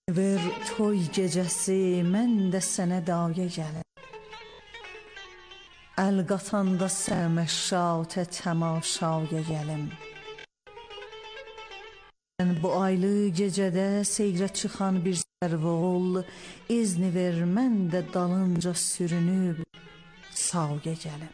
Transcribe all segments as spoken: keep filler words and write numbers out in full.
Ver toy gecəsi mən də sənə daya gəlim. Əl qatanda sərməşşatə təmaşaya gəlim. Bu aylı gecədə seyrə çıxan bir sərvə ol, izni ver mən də dalınca sürünüb saya gəlim.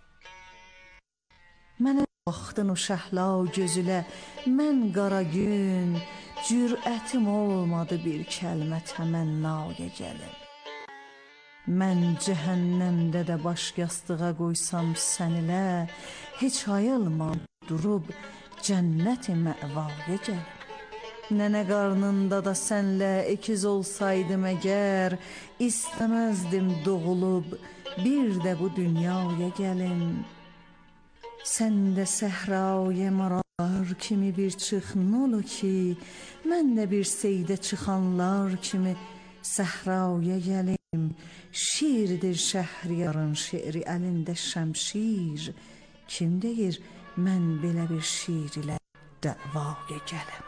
Mənə baxdın o şəhla gözülə, mən qara gün, cürətim olmadı bir kəlmə təmənnaya gəlim. Mən cəhənnəmdə də baş yastığa qoysam sənilə, heç ayılmam durub cənnət-i məvaya gəlim. Nənə qarnında da sənlə ikiz olsaydım əgər, istəməzdim doğulub bir də bu dünyaya gəlim. Sən də səhraya marar kimi bir çıxın olu ki, mən də bir seydə çıxanlar kimi səhraya gəlim. Şiirdir Şəhriyarın şeiri əlində şəmşir, kim deyir mən belə bir şiir ilə dəvaya gəlim.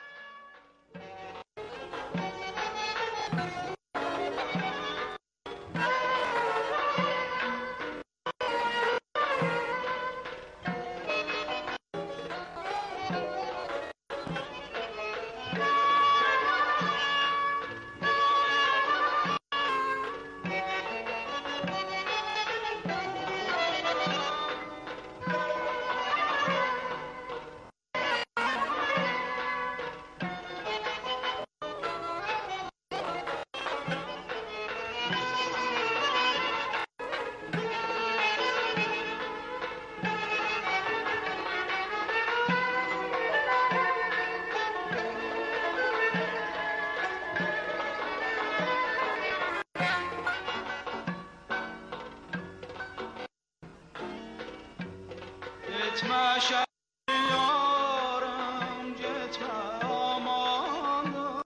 Gitme şehriyarım, gitme amanım.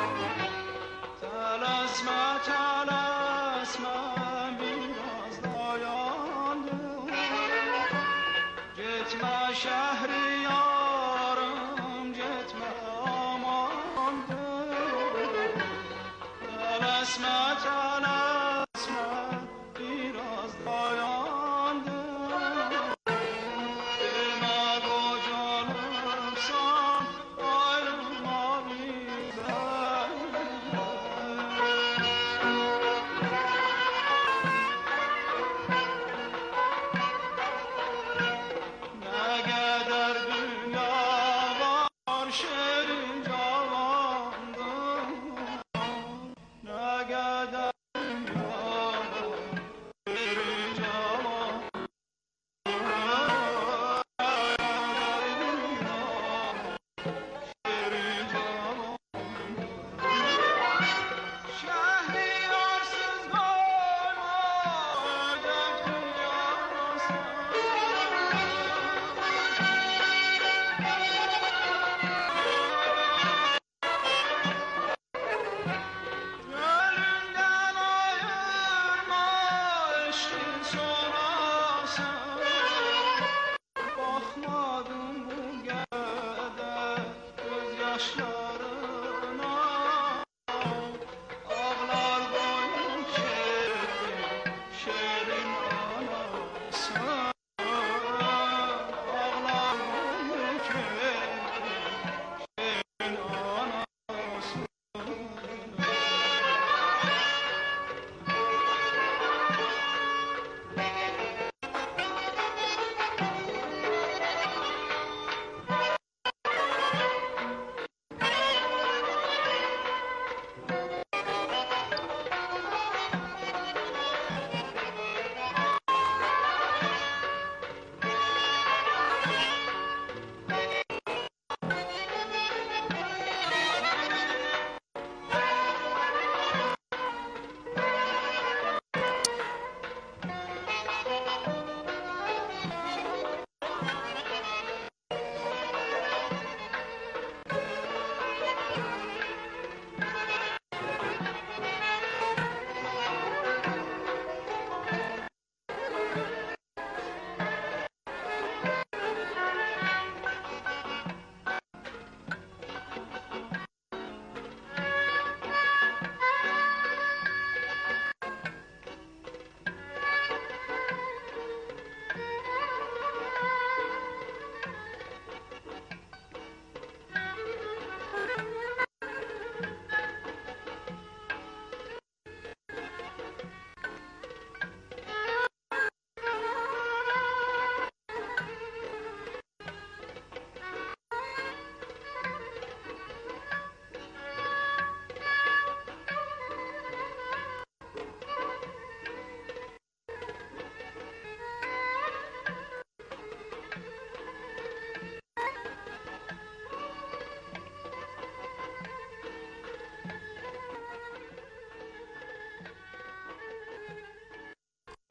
Telesme, telesme, biraz dayandım. Gitme şehriyarım, gitme amanım. Telesme, telesme, biraz dayandım.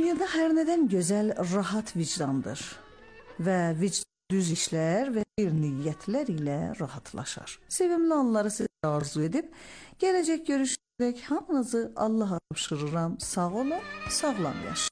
Dünyada hər nədən gözəl rahat vicdandır və vicdan düz işlər və bir niyyətlər ilə rahatlaşar. Sevimli anları sizə arzu edib, gələcək görüşürək hamınızı Allaha tapşırıram. Sağ olun, sağlam yaşayın.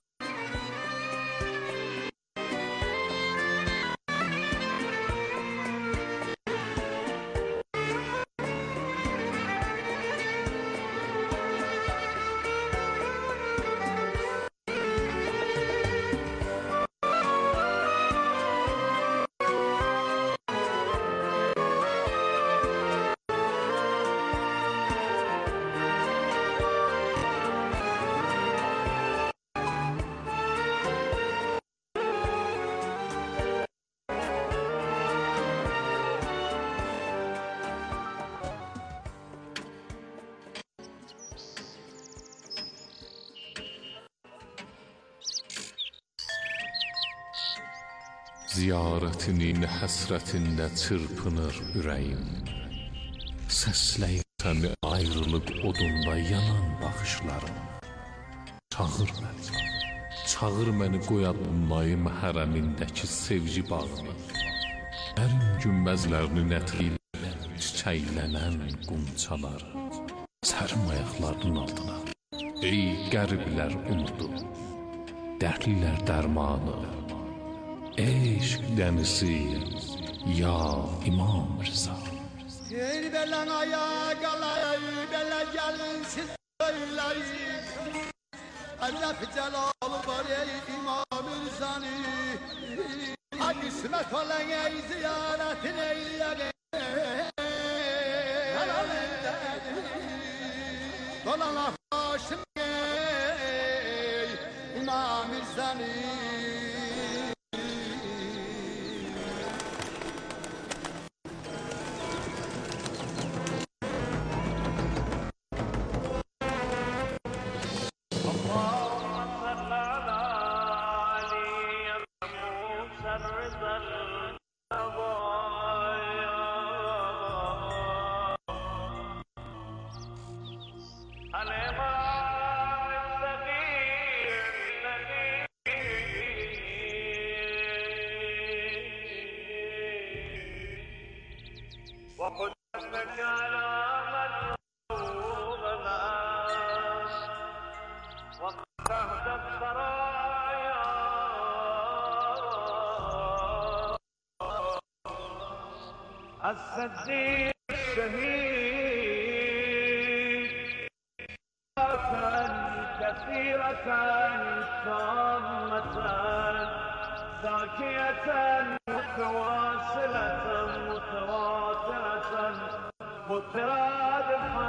Ziyarətinin həsrətində çırpınır ürəyim. Səsləyirsən ayrılıq odunda yanan baxışlarım. Çağır məni, çağır məni qoyadmayım hərəmindəki sevgi bağını. Ərim günbəzlərinin ətrilə çiçəklənən qumçalar. Sərim ayaqlarının altına, ey qəriblər umudu, dərdlilər dərmanı. Eşq dənisi, ya İmam Rıza. Ey belen ayağa kalay, bele gelin siz söyleyin. Acep celalı var ey İmam Rıza'nı. Ay kısmet olan ey ziyaretin eyleyene. Dolana hoşum ey İmam Rıza'nı. الصديق الشهيد كثيرة صامة زاكية متواصلة متواصلة مترادفة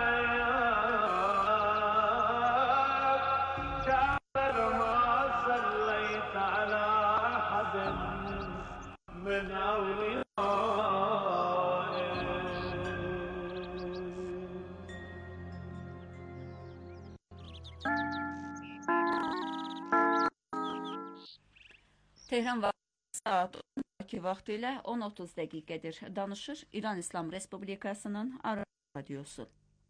كأن ما صليت على أحد من أولياء. Tehran vaxtı saat on vaxtı ilə on otuz dəqiqədir. Danışır İran İslam Respublikasının Aran radiosu.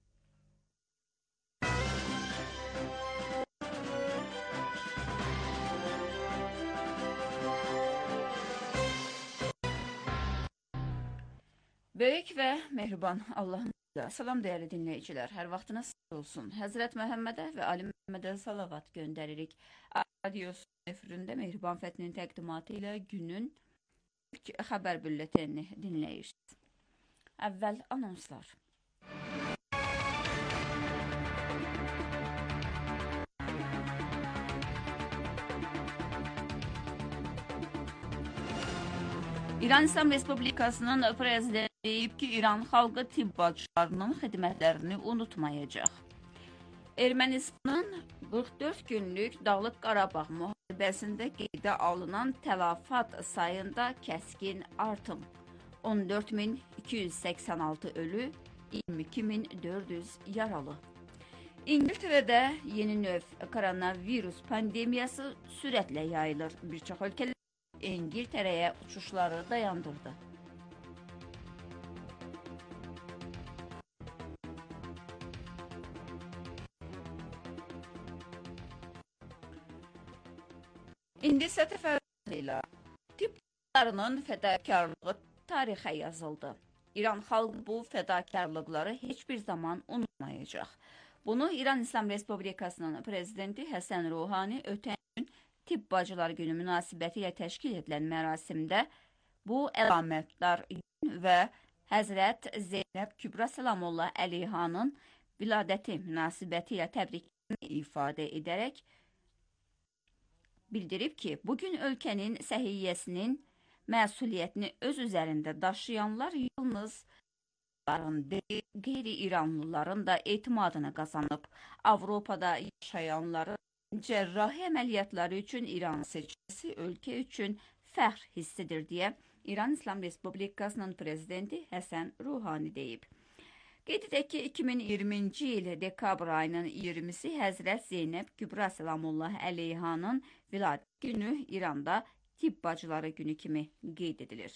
Böyük və mehriban Allah'ın da. Salam dəyərli dinləyicilər. Hər vaxtınız olsun. Həzrət Məhəmmədə və Ali Məhəmmədə salavat göndəririk. Radiosu efirində Mehriban Fətinin təqdimatı ilə günün ilk xəbər bülletenini dinləyirsiniz. Əvvəl anonslar. İran İslam Respublikasının prezidenti deyib ki, İran xalqı tibb bacılarının xidmətlərini unutmayacaq. Ermənistanın qırx dörd günlük Dağlıq Qarabağ müharibəsində qeydə alınan tələfat sayında kəskin artım. on dörd min iki yüz səksən altı ölü, iyirmi iki min dörd yüz yaralı. İngiltərədə yeni növ koronavirus pandemiyası sürətlə yayılır. Bir çox ölkələr İngiltərəyə uçuşları dayandırdı. İndi isə təfərrüatıyla tibbçilərinin fədakarlığı tarixə yazıldı. İran xalqı bu fədakarlıqları heç bir zaman unutmayacaq. Bunu İran İslam Respublikasının prezidenti Həsən Ruhani ötən gün Tibb Bacılar Günü münasibəti ilə təşkil edilən mərasimdə bu əlamətdar gün və Həzrət Zeynəb Kübra Səlamullah Əleyhanın viladəti münasibəti ilə təbrikini ifadə edərək bildirib ki, bugün ölkənin səhiyyəsinin məsuliyyətini öz üzərində daşıyanlar yalnız qeyri-İranlıların da etimadını qazanıb. Avropada yaşayanların cərrahi əməliyyatları üçün İran seçkisi ölkə üçün fəxr hissidir deyə İran İslam Respublikasının prezidenti Həsən Ruhani deyib. Qeyd edək ki, iki min iyirminci il dekabr ayının iyirmisi Həzrət Zeynəb Kübra Səlamullah Əleyhanın viladət günü İranda Tibb Bacıları Günü kimi qeyd edilir.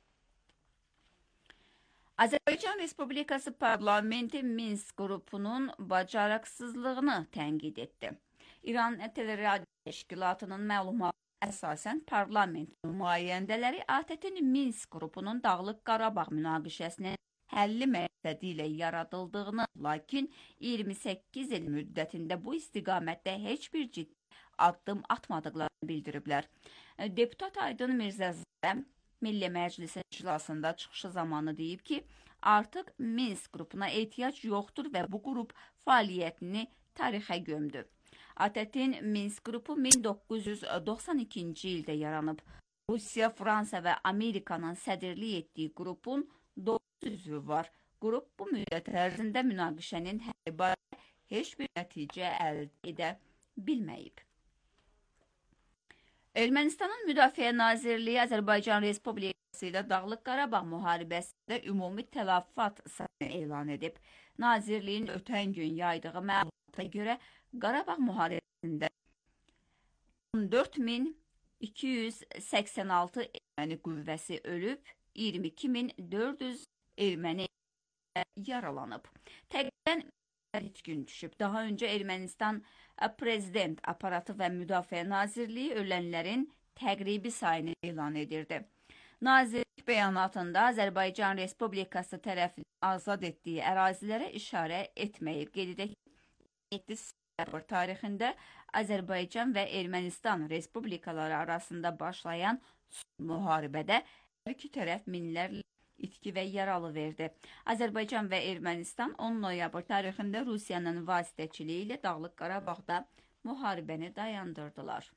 Azərbaycan Respublikası Parlamenti Minsk qrupunun bacarıqsızlığını tənqid etdi. İran Teleradio Təşkilatının məlumatına əsasən parlament nümayəndələri A T T-nin Minsk qrupunun Dağlıq Qarabağ münaqişəsinin həlli məqsədi ilə yaradıldığını, lakin iyirmi səkkiz il müddətində bu istiqamətdə heç bir ciddi addım atmadıqlarını bildiriblər. Deputat Aydın Mirzəzadə Milli Məclisin iclasında çıxışı zamanı deyib ki, artıq Minsk qrupuna ehtiyac yoxdur və bu qrup fəaliyyətini tarixə gömdü. A T T-nin Minsk qrupu min doqquz yüz doxsan ikinci ildə yaranıb. Rusiya, Fransa və Amerikanın sədrlik etdiyi qrupun doqquz üzvü var. Qrup bu müddət ərzində münaqişənin həlli barədə heç bir nəticə əldə edə bilməyib. Ermənistanın Müdafiə Nazirliyi Azərbaycan Respublikası ilə Dağlıq Qarabağ müharibəsində ümumi tələfat sayını elan edib. Nazirliyin ötən gün yaydığı məlumata görə Qarabağ müharibəsində on dörd min iki yüz səksən altı erməni qüvvəsi ölüb, iyirmi iki min dörd yüz erməni yaralanıb. Təqribən üç gün düşüb. Daha öncə Ermənistan Prezident aparatı və Müdafiə Nazirliyi ölənlərin təqribi sayını elan edirdi. Nazirlik bəyanatında Azərbaycan Respublikası tərəfindən azad etdiyi ərazilərə işarə etməyib. Qeyd edək ki, yeddi sentyabr tarixində Azərbaycan və Ermənistan Respublikaları arasında başlayan müharibədə hər iki tərəf minlərlə itki və yaralı verdi. Azərbaycan və Ermənistan on noyabr tarixində Rusiyanın vasitəçiliyi ilə Dağlıq Qarabağda müharibəni dayandırdılar.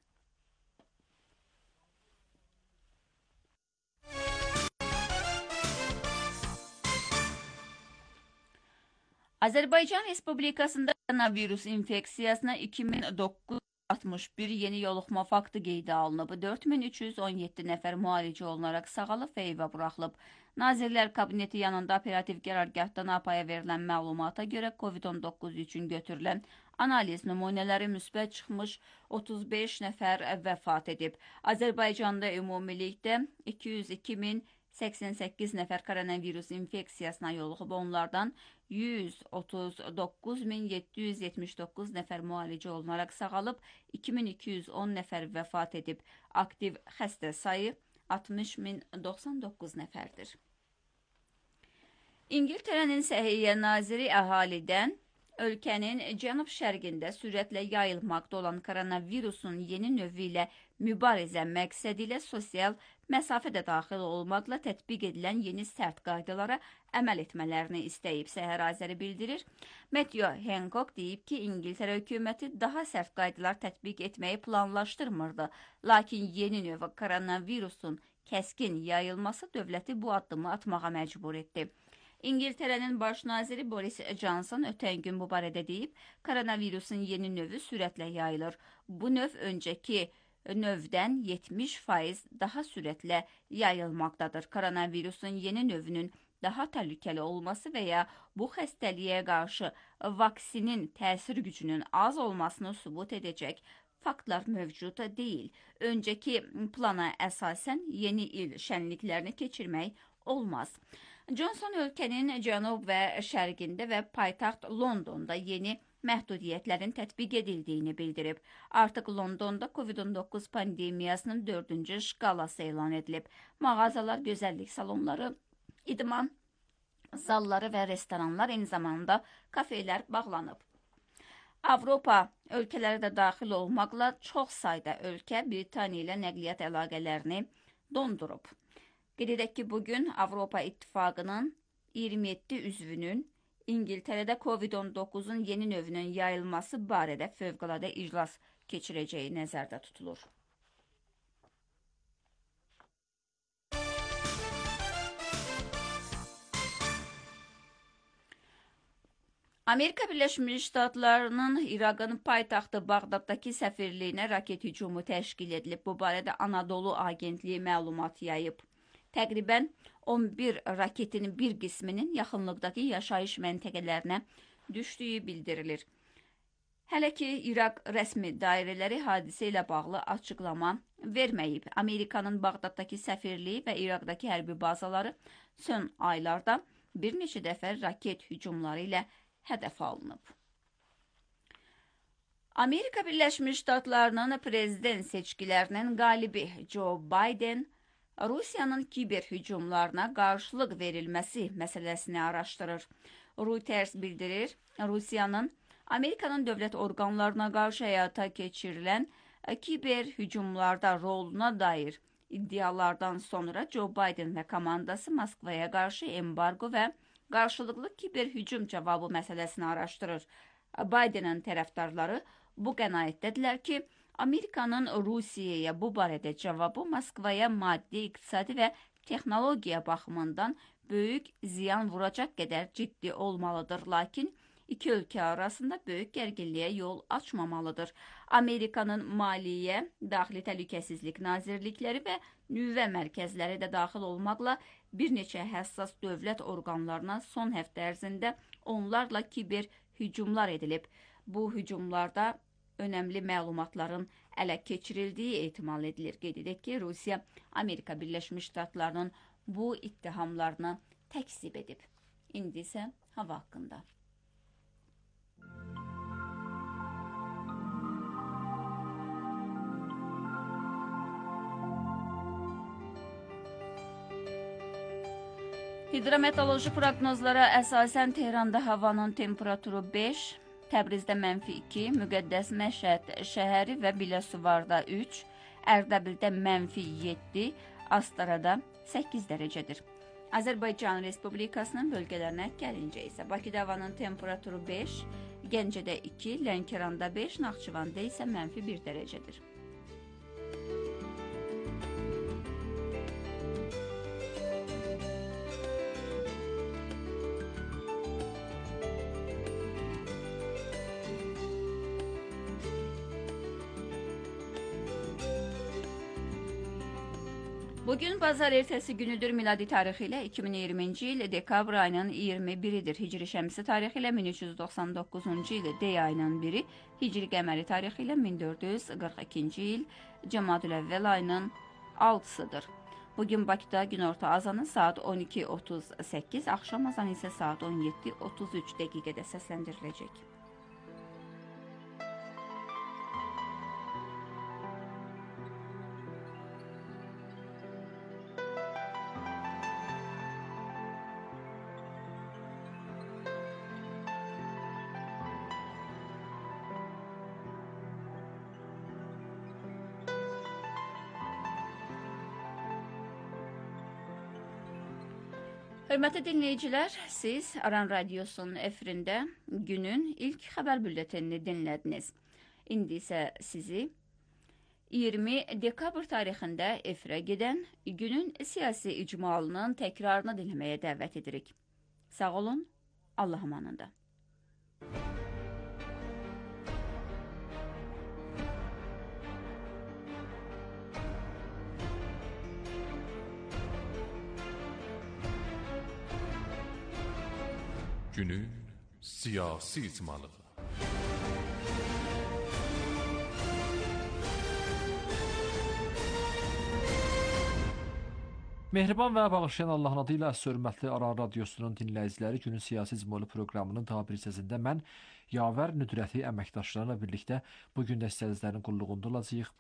Azərbaycan Respublikasında koronavirus infeksiyasına iki min doqquz yüz altmış bir yeni yoluxma faktı qeydə alınıb. dörd min üç yüz on yeddi nəfər müalicə olunaraq sağalıb və evə buraxılıb. Nazirlər Kabineti yanında operativ qərargahdan A P A-ya verilən məlumata görə COVID on doqquz üçün götürülən analiz nümunələri müsbət çıxmış otuz beş nəfər vəfat edib. Azərbaycanda ümumilikdə iki yüz iki min səksən səkkiz nəfər koronavirus infeksiyasına yoluxub, onlardan yüz otuz doqquz min yeddi yüz yetmiş doqquz nəfər müalicə olunaraq sağalıb, iki min iki yüz on nəfər vəfat edib. Aktiv xəstə sayı altmış min doxsan doqquz nəfərdir. İngiltərənin Səhiyyə Naziri əhalidən ölkənin cənub-şərqində sürətlə yayılmaqda olan koronavirusun yeni növü ilə mübarizə məqsədi ilə sosial məsafə də daxil olmaqla tətbiq edilən yeni sərt qaydalara əməl etmələrini istəyib, Səhər Azəri bildirir. Matthew Hancock deyib ki, İngiltərə hökuməti daha sərt qaydalar tətbiq etməyi planlaşdırmırdı, lakin yeni növ koronavirusun kəskin yayılması dövləti bu addımı atmağa məcbur etdi. İngiltərənin baş naziri Boris Johnson ötən gün bu barədə deyib, koronavirusun yeni növü sürətlə yayılır. Bu növ öncəki növdən yetmiş faiz daha sürətlə yayılmaqdadır. Koronavirusun yeni növünün daha təhlükəli olması və ya bu xəstəliyə qarşı vaksinin təsir gücünün az olmasını sübut edəcək faktlar mövcud deyil. Öncəki plana əsasən yeni il şənliklərini keçirmək olmaz. Johnson ölkənin cənub və şərqində və paytaxt Londonda yeni məhdudiyyətlərin tətbiq edildiyini bildirib. Artıq Londonda kovid on doqquz pandemiyasının dördüncü şkalası elan edilib. Mağazalar, gözəllik salonları, idman zalları və restoranlar, eyni zamanda kafelər bağlanıb. Avropa ölkələri də daxil olmaqla çox sayda ölkə Britaniya ilə nəqliyyat əlaqələrini dondurub. Qeyd edək ki, bugün Avropa İttifaqının iyirmi yeddi üzvünün İngiltərədə kovid on doqquzun yeni növünün yayılması barədə fövqəladə iclas keçirəcəyi nəzərdə tutulur. Amerika Birləşmiş Ştatlarının İraqın paytaxtı Bağdaddakı səfirliyinə raket hücumu təşkil edilib. Bu barədə Anadolu Agentliyi məlumat yayıb. Təqribən on bir raketin bir qisminin yaxınlıqdakı yaşayış məntəqələrinə düşdüyü bildirilir. Hələ ki, İraq rəsmi dairələri hadisə ilə bağlı açıqlama verməyib. Amerikanın Bağdaddakı səfirliyi və İraqdakı hərbi bazaları son aylarda bir neçə dəfə raket hücumları ilə hədəf alınıb. Amerika Birləşmiş Ştatlarının prezident seçkilərinin qalibi Joe Biden, Rusiyanın kiber hücumlarına qarşılıq verilməsi məsələsini araşdırır. Reuters bildirir, Rusiyanın Amerikanın dövlət orqanlarına qarşı həyata keçirilən kiber hücumlarda roluna dair iddialardan sonra Joe Biden və komandası Moskvaya qarşı embargo və qarşılıqlı kiber hücum cavabı məsələsini araşdırır. Bidenin tərəfdarları bu qənaətdədirlər ki, Amerikanın Rusiyaya bu barədə cavabı Moskvaya maddi, iqtisadi və texnologiya baxımından böyük ziyan vuracaq qədər ciddi olmalıdır, lakin iki ölkə arasında böyük gərginliyə yol açmamalıdır. Amerikanın Maliyyə, Daxili Təhlükəsizlik Nazirlikləri və nüvə mərkəzləri də daxil olmaqla bir neçə həssas dövlət orqanlarına son həftə ərzində onlarla kiber hücumlar edilib. Bu hücumlarda önəmli məlumatların ələ keçirildiyi ehtimal edilir. Qeyd edək ki, Rusiya Amerika Birləşmiş Ştatlarının bu ittihamlarını təkzib edib. İndi isə hava haqqında. Hidrometeoroloji proqnozlara əsasən Tehranda havanın temperaturu beş, Təbrizdə mənfi iki, Müqəddəs Məşəd şəhəri və Biləsuvarda üç, Ərdəbildə mənfi yeddi, Astarada səkkiz dərəcədir. Azərbaycan Respublikasının bölgələrinə gəlincə isə Bakıda havanın temperaturu beş, Gəncədə iki, Lənkəranda beş, Naxçıvanda isə mənfi bir dərəcədir. Bugün bazar ertəsi günüdür, miladi tarixi ilə iki min iyirminci il dekabr ayının iyirmi biridir. Hicri şəmsi tarixi ilə min üç yüz doxsan doqquzuncu il dey ayının biri, Hicri qəməri tarixi ilə min dörd yüz qırx ikinci il Cəmadül-əvvəl ayının altısıdır. Bugün Bakıda günorta azanı saat on iki otuz səkkiz, axşam azanı isə saat on yeddi otuz üç dəqiqədə səsləndiriləcək. Hörmətli dinləyicilər, siz Aran Radiosunun efirində günün ilk xəbər bülletenini dinlədiniz. İndi isə sizi iyirmi dekabr tarixində efirə gedən günün siyasi icmalının təkrarını dinləməyə dəvət edirik. Sağ olun, Allah amanında. Günün siyasi icmalı. Mehriban və bağışlayan Allahın adı ilə hörmətli Aran Radiosunun dinləyiciləri, günün siyasi icmalı proqramının daha bir hissəsində mən Yavər Nüdrəti əməkdaşlarla birlikdə bugün də sizlərin qulluğunda olacağıq.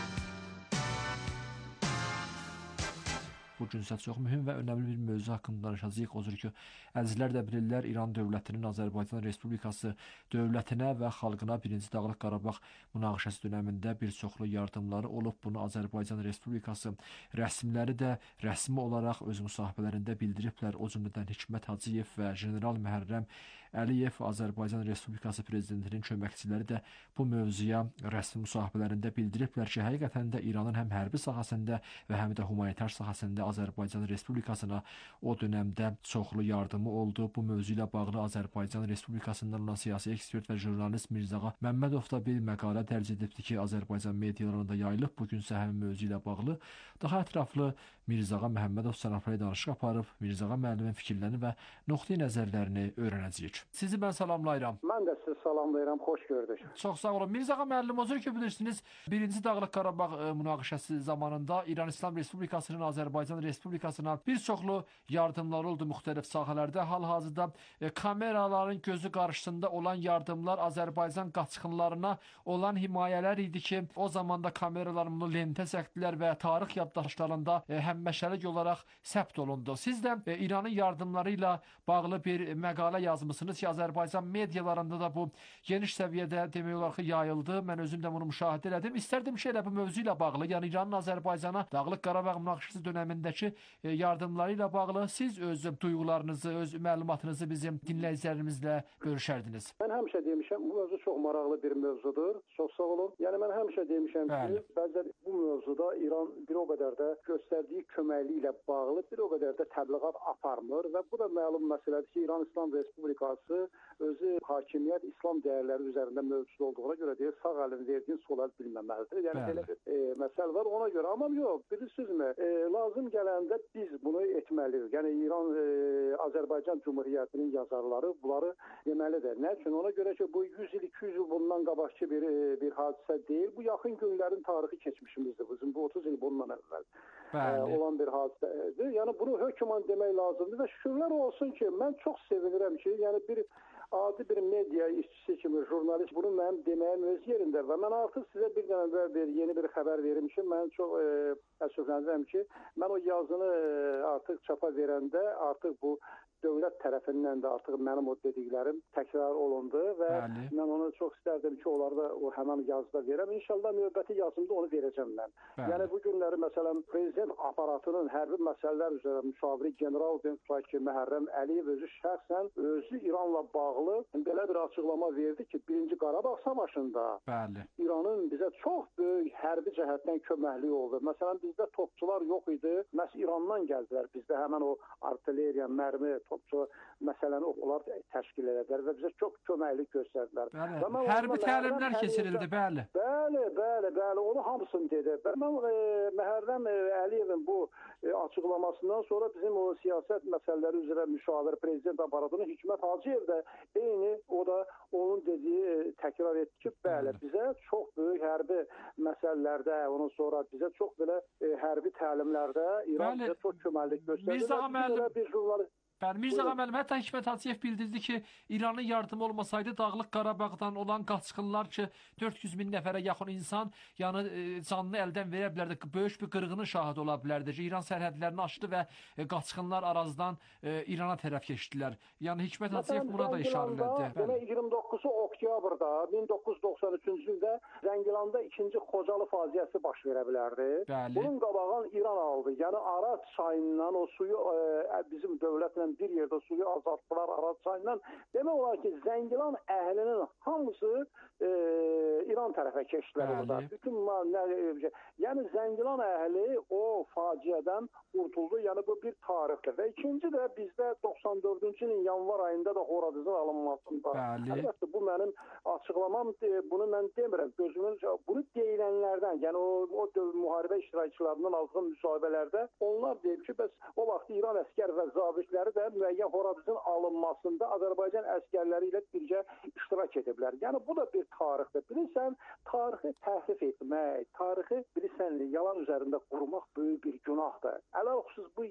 Bu gün isə çox mühüm və önəmli bir mövzu haqqında danışacağıq. O cür ki, əzizlər də bilirlər, İran dövlətinin Azərbaycan Respublikası dövlətinə və xalqına birinci Dağlıq Qarabağ münaqişəsi dönəmində bir çoxlu yardımları olub. Bunu Azərbaycan Respublikası rəsmiləri də rəsmi olaraq öz müsahibələrində bildiriblər. O cümlədən Hikmət Hacıyev və General Məhərrəm Əliyev, Azərbaycan Respublikası prezidentinin köməkçiləri də bu mövzuya rəsmi müsahibələrində bildiriblər ki, həqiqətən də İranın həm hərbi sahəsində və həm də humanitar sahəsində Azərbaycan Respublikasına o dönəmdə çoxlu yardımı oldu. Bu mövzu ilə bağlı Azərbaycan Respublikasından olan siyasi ekspert və jurnalist Mirzağa Məmmədov da bir məqalə dərc edibdi ki, Azərbaycan medialarında yayılıb. Bugün isə həmin mövzu ilə bağlı daha ətraflı Mirzağa Məmmədov cənabları danışıq aparıb, Mirzağa müəllimin fikirlərini və nöqteyi nəzərlərini öyrənəcəyik. Sizi mən salamlayıram. Mən də sizi salamlayıram, xoş gördük. Çox sağ olun. Mirzağa müəllim, o cür ki, bilirsiniz, birinci Dağlıq Qarabağ münaqişəsi zamanında İran İslam Respublikasının Azərbaycan Respublikasına bir çoxlu yardımlar oldu müxtəlif sahələrdə. Hal-hazırda e, kameraların gözü qarşısında olan yardımlar Azərbaycan qaçqınlarına olan himayələr idi ki, o zamanda kameralar bunu lentə çəkdilər və tarix yaddaşlarında e, həmməşəlik olaraq səbt olundu. Siz də e, İranın yardımları ilə bağlı bir məqalə yazmışsınız ki, Azərbaycan medialarında da bu geniş səviyyədə demək olar ki, yayıldı. Mən özüm də bunu müşahidə elədim. İstərdim ki, elə bu mövzu ilə bağlı, yəni İranın Azərbaycana Dağlıq Qarabağ münaqişəsi dönəmindəki yardımları ilə bağlı siz öz duyğularınızı, öz məlumatınızı bizim dinləyicilərimizlə bölüşərdiniz. Mən həmişə demişəm, bu mövzu çox maraqlı bir mövzudur. Çox sağ olun. Yəni mən həmişə demişəm Bəli. ki, bəzən bu mövzuda İran bir o qədər də göstərdiyi köməkliyi ilə bağlı bir o qədər də təbliğat aparmır və bu da məlum məsələdir ki, İran İslam Respublikası özü hakimiyyət İslam dəyərləri üzərində mövcud olduğuna görə deyir, sağ əlin verdiyin sol əl bilməməlidir. Yəni belə bir e, məsələ var ona görə. Amma yox, bilirsinizmi, e, lazım gələndə biz bunu etməliyik. Yəni İran e, Azərbaycan Cümhuriyyətinin yazarları bunları deməlidir. Nə üçün? Ona görə ki, bu yüz il, iki yüz il bundan qabaqki bir e, bir hadisə deyil. Bu yaxın günlərin tarixi keçmişimizdir. Bizim bu otuz il bundan əvvəl e, olan bir hadisədir. Yəni bunu hökmən demək lazımdır və şükürlər olsun ki, mən çox sevinirəm ki, yəni bir adi bir media işçisi kimi jurnalist bunu mənim deməyim öz yerində və mən artıq sizə bir dənə bir yeni bir xəbər verim ki, mən çox e, təəssüflənirəm ki, mən o yazını e, artıq çapa verəndə artıq bu dövlət tərəfindən də artıq mənim o dediklərim təkrar olundu və Bəli. mən onu çox istərdim ki, onları da o həmin yazıda verəm. İnşallah növbəti yazımda onu verəcəm mən. Bəli. Yəni bu günləri məsələn prezident aparatının hərbi məsələlər üzrə müşaviri general Benfaki Məhərrəm Əliyev özü şəxsən özü İranla bağlı belə bir açıqlama verdi ki, birinci Qarabağ savaşında Bəli. İranın bizə çox böyük hərbi cəhətdən köməkliyi oldu. Məsələn bizdə topçular yox idi. Məhz İrandan gəldilər. Bizdə həmin o artilleriya, mərmi topçu məsələni onlar təşkil edədilər və bizə çox köməklik göstərdilər. Hərbi təlimlər keçirildi, bəli. Bəli, bəli, bəli, onu hamısını dedi. Mən e, Məhərrəm Əliyevin bu e, açıqlamasından sonra bizim o siyasət məsələləri üzrə müşavir prezident aparatının Hikmət Hacıyev də eyni o da onun dediyi e, təkrar etdi ki, bəli, bizə çox böyük hərbi məsələlərdə, ondan sonra bizə çox belə e, hərbi təlimlərdə İran bəli. bizə çox köməklik göstərdi. Bir jurnalist Bəli, Mirzağa müəllim, hətta Hikmət Hacıyev bildirdi ki, İranın yardımı olmasaydı Dağlıq Qarabağdan olan qaçqınlar ki, dörd yüz min nəfərə yaxın insan yəni e, canını əldən verə bilərdi, böyük bir qırğının şahidi ola bilərdi ki, İran sərhədlərini aşdı və e, qaçqınlar Arazdan e, İrana tərəf keçdilər. Yəni Hikmət Hacıyev buna da işarə elədi. iyirmi doqquzu oktyabrda min doqquz yüz doxsan üçüncü ildə Zəngilanda ikinci Xocalı faciəsi baş verə bilərdi. Bəli. Bunun qabağını İran aldı. Yəni Araz çayından o suyu e, bizim dövlətlə bir yerdə suyu azaltdılar Araz çayından. Demək olar ki, Zəngilan əhlinin hamısı e, İran tərəfə keçdilər orada. Bütün nə, yəni Zəngilan əhli o faciədən qurtuldu. Yəni bu bir tarixdir. Və ikinci də bizdə doxsan dördüncü ilin yanvar ayında da Horadizin alınmasında. Əlbəttə bu mənim açıqlamam, bunu mən demirəm. Gözümün bunu deyilənlərdən, yəni o, o müharibə iştirakçılarından aldığım müsahibələrdə onlar deyib ki, bəs o vaxt İran əskər və zabitləri də müəyyən Horadizin alınmasında Azərbaycan əskərləri ilə birgə iştirak ediblər. Yəni bu da bir tarixdir. Bilirsən, tarixi təhrif etmək, tarixi bilirsən, yalan üzərində qurmaq böyük bir günahdır. Ələlxüsus bu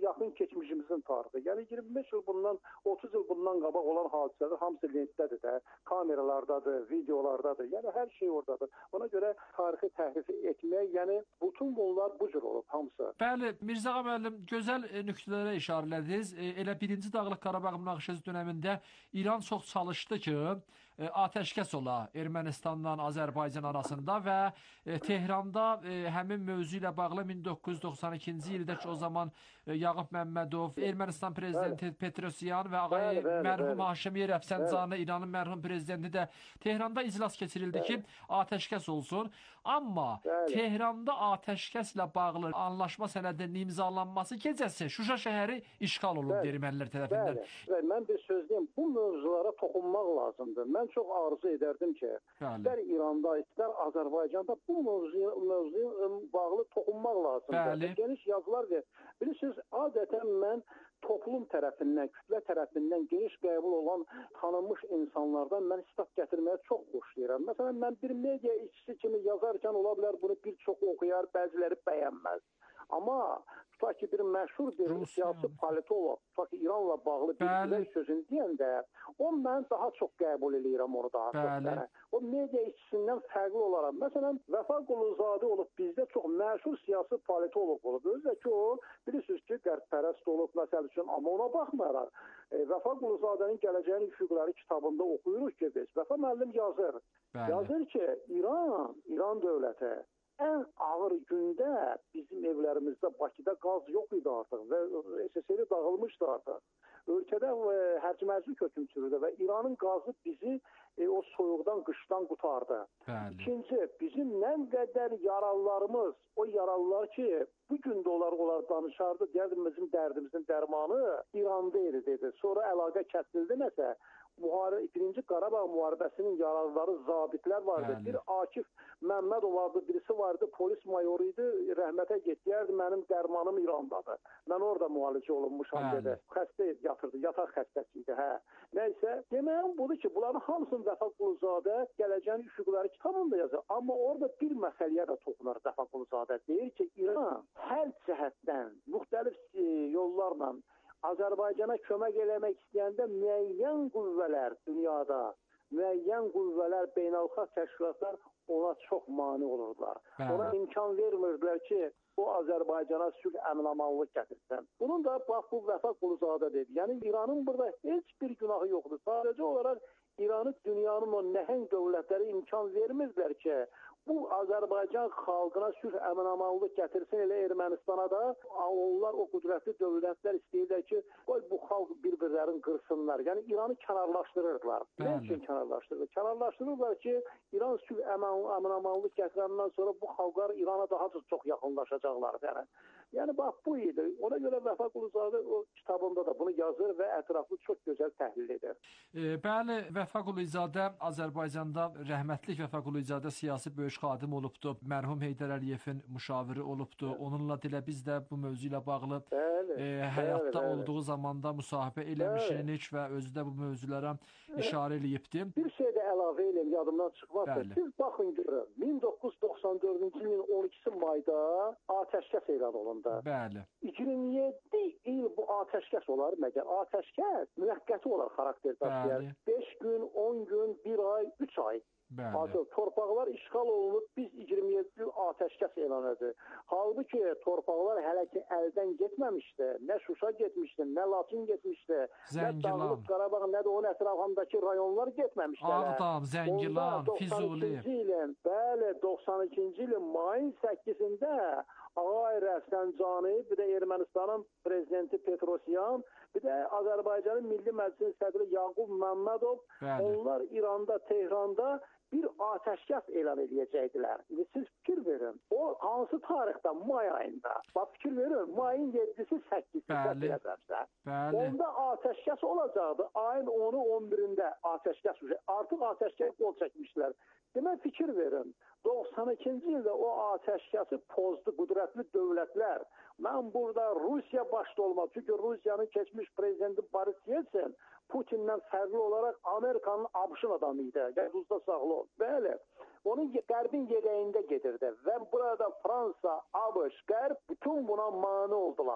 bundan otuz il bundan qabaq olan hadisələr hamısı lentdədir də, kameralardadır, videolardadır. Yəni hər şey oradadır. Ona görə tarixi təhrif etmək, yəni bütün bunlar bu cür olub hamısı. Bəli, Mirzə Ağa müəllim, gözəl e, nöqtələrə işarə elədiniz. E, elə birinci Dağlıq Qarabağ münaqişəsi dövründə İran çox çalışdı ki, e, atəşkəs ola Ermənistanla Azərbaycan arasında və e, Tehranda e, həmin mövzu ilə bağlı min doqquz yüz doxsan ikinci ildə ki, o zaman e, Yağub Məmmədov, Ermənistan prezidenti bəli. Petrosyan və ağay bəli, bəli, mərhum bəli. Haşimiyev Rəfsəncanı, İranın mərhum prezidenti də Tehranda iclas keçirildi bəli. Ki, atəşkəs olsun. Amma bəli. Tehranda atəşkəslə bağlı anlaşma sənədinin imzalanması gecəsi Şuşa şəhəri işğal olundu ermənilər tərəfindən. Bəli. Bəli. Mən bir söz deyim, bu mövzulara toxunmaq lazımdır. Mən çox arzu edərdim ki, bəli. İstər İranda, istər Azərbaycanda bu mövzuya, mövzuya bağlı toxunmaq lazımdır. Bəli. Geniş yazılar ver. Bilirsiniz, adətən mən toplum tərəfindən, kütlə tərəfindən geniş qəbul olan tanınmış insanlardan mən sitat gətirməyə çox xoşlayıram. Məsələn, mən bir media işçisi kimi yazarkən ola bilər bunu bir çox oxuyar, bəziləri bəyənməz. Amma tutaq ki, bir məşhur bir Rusiya. Siyasi politolog, tutaq ki, İranla bağlı bir güzel sözünü deyəndə, o mən daha çox qəbul edirəm onu daha çox. O media işçisindən fərqli olaraq. Məsələn, Vəfa Quluzadə olub bizdə çox məşhur siyasi politolog olub. Özü də ki, o bilirsiniz ki, qərbpərəst olub məsəl üçün, amma ona baxmayaraq, e, Vəfa Quluzadənin Gələcəyin Üfüqləri kitabında oxuyuruq ki, biz. Vəfa müəllim yazır. Bəli. Yazır ki, İran, İran dövləti ən ağır gündə bizim evlərimizdə Bakıda qaz yox idi artıq və S S R dağılmışdı artıq. Ölkədə e, hərc-mərclik hökm sürürdü və İranın qazı bizi e, o soyuqdan, qışdan qurtardı. Bəli. İkinci, bizim nə qədər yaralılarımız, o yaralılar ki, bu gün də onlar, onlar danışardı, deyərdim bizim dərdimizin dərmanı İranda idi dedi. Sonra əlaqə kəsildi nəsə. Müharibə, birinci Qarabağ müharibəsinin yaralıları zabitlər vardı. Bəli. Bir Akif Məmmədov vardı, birisi vardı, polis mayoru idi, rəhmətə getdiyərdi, mənim dərmanım İrandadır. Mən orada müalicə olunmuşam dedi. Xəstə yatırdı, yataq xəstəsi idi. Hə. Nəysə, deməyəm budur ki, bunların hamısını Vəfa Quluzadə Gələcəyin Üfüqləri kitabında yazır. Amma orada bir məsələyə də toxunar Vəfa Quluzadə. Deyir ki, İran hər cəhətdən, müxtəlif yollarla Azərbaycana kömək eləmək istəyəndə müəyyən qüvvələr dünyada, müəyyən qüvvələr, beynəlxalq təşkilatlar ona çox mane olurdular. Bəli. Ona imkan vermirdilər ki, o Azərbaycana sülh əmin-amanlıq gətirsin. Bunun da bax bu Vəfa Quluzadə dedi. Yəni İranın burada heç bir günahı yoxdur. Sadəcə olaraq İranı dünyanın o nəhəng dövlətləri imkan vermirdilər ki, bu Azərbaycan xalqına sülh əmin-amanlıq gətirsin, elə Ermənistana da onlar o qüdrətli dövlətlər istəyirlər ki, qoy bu xalq bir-birlərini qırsınlar. Yəni İranı kənarlaşdırırlar. Nə üçün kənarlaşdırırlar? Kənarlaşdırırlar ki, İran sülh əmin-amanlıq gətirəndən sonra bu xalqlar İrana daha çox yaxınlaşacaqlar. Yəni, yəni bax bu idi. Ona görə Vəfa Quluzadə o kitabında da bunu yazır və ətraflı çox gözəl təhlil edir. E, bəli, Vəfa Quluzadə Azərbaycanda rəhmətlik Vəfa Quluzadə siyasi böyük xadim olubdu. Mərhum Heydər Əliyevin müşaviri olubdu. Evet. Onunla dilə biz də bu mövzu ilə bağlı bəli, e, həyatda bəli, bəli. olduğu zamanda müsahibə eləmişik və özü də bu mövzulara evet. işarə eləyibdi. Bir şey də əlavə eləyim, yadımdan çıxmazsa. Siz baxın görün, min doqquz yüz doxsan dördüncü ilin on ikisi mayda atəşkəs elan olundu. Bəli. iyirmi yeddi il bu atəşkəs olar məgər? Atəşkəs müvəqqəti olar xarakter daşıyır. beş gün, on gün, bir ay, üç ay. Bəli. Torpaqlar işğal olunub, biz iyirmi yeddi il atəşkəs elan edir. Halbuki torpaqlar hələ ki əldən getməmişdi. Nə Şuşa getmişdi, nə Laçın getmişdi, Zəngilan. Nə Dağlıq Qarabağ, nə də onun ətrafındakı rayonlar getməmişdi. Ağdam, Zəngilan, Füzuli. ilin, bəli, doxsan ikinci ilin mayın səkkizində Ağay Rəfsəncani, bir də Ermənistanın prezidenti Petrosyan, bir də Azərbaycanın Milli Məclisin sədri Yağub Məmmədov, bəli. Onlar İranda, Tehranda bir atəşkəs elan edəcəkdilər. Siz fikir verin. O hansı tarixdə? May ayında. Bax fikir verin. Mayın yeddisi səkkizisi. Bəli. Bəli. Onda atəşkəs olacaqdı. Ayın onu on birində atəşkəs. Artıq atəşkəs qol çəkmişlər. Demək fikir verin. doxsan ikinci ildə o atəşkəsi pozdu qüdrətli dövlətlər. Mən burada Rusiya başda olmaq. Çünki Rusiyanın keçmiş prezidenti Boris Yeltsin Putin'dən fərqli olaraq Amerikanın ABŞ-ın adamı idi. Qəduzda sağlı ol. Bəli. Onun qərbin yedəyində gedirdi. Və burada Fransa, ABŞ, qərb bütün buna mane oldular.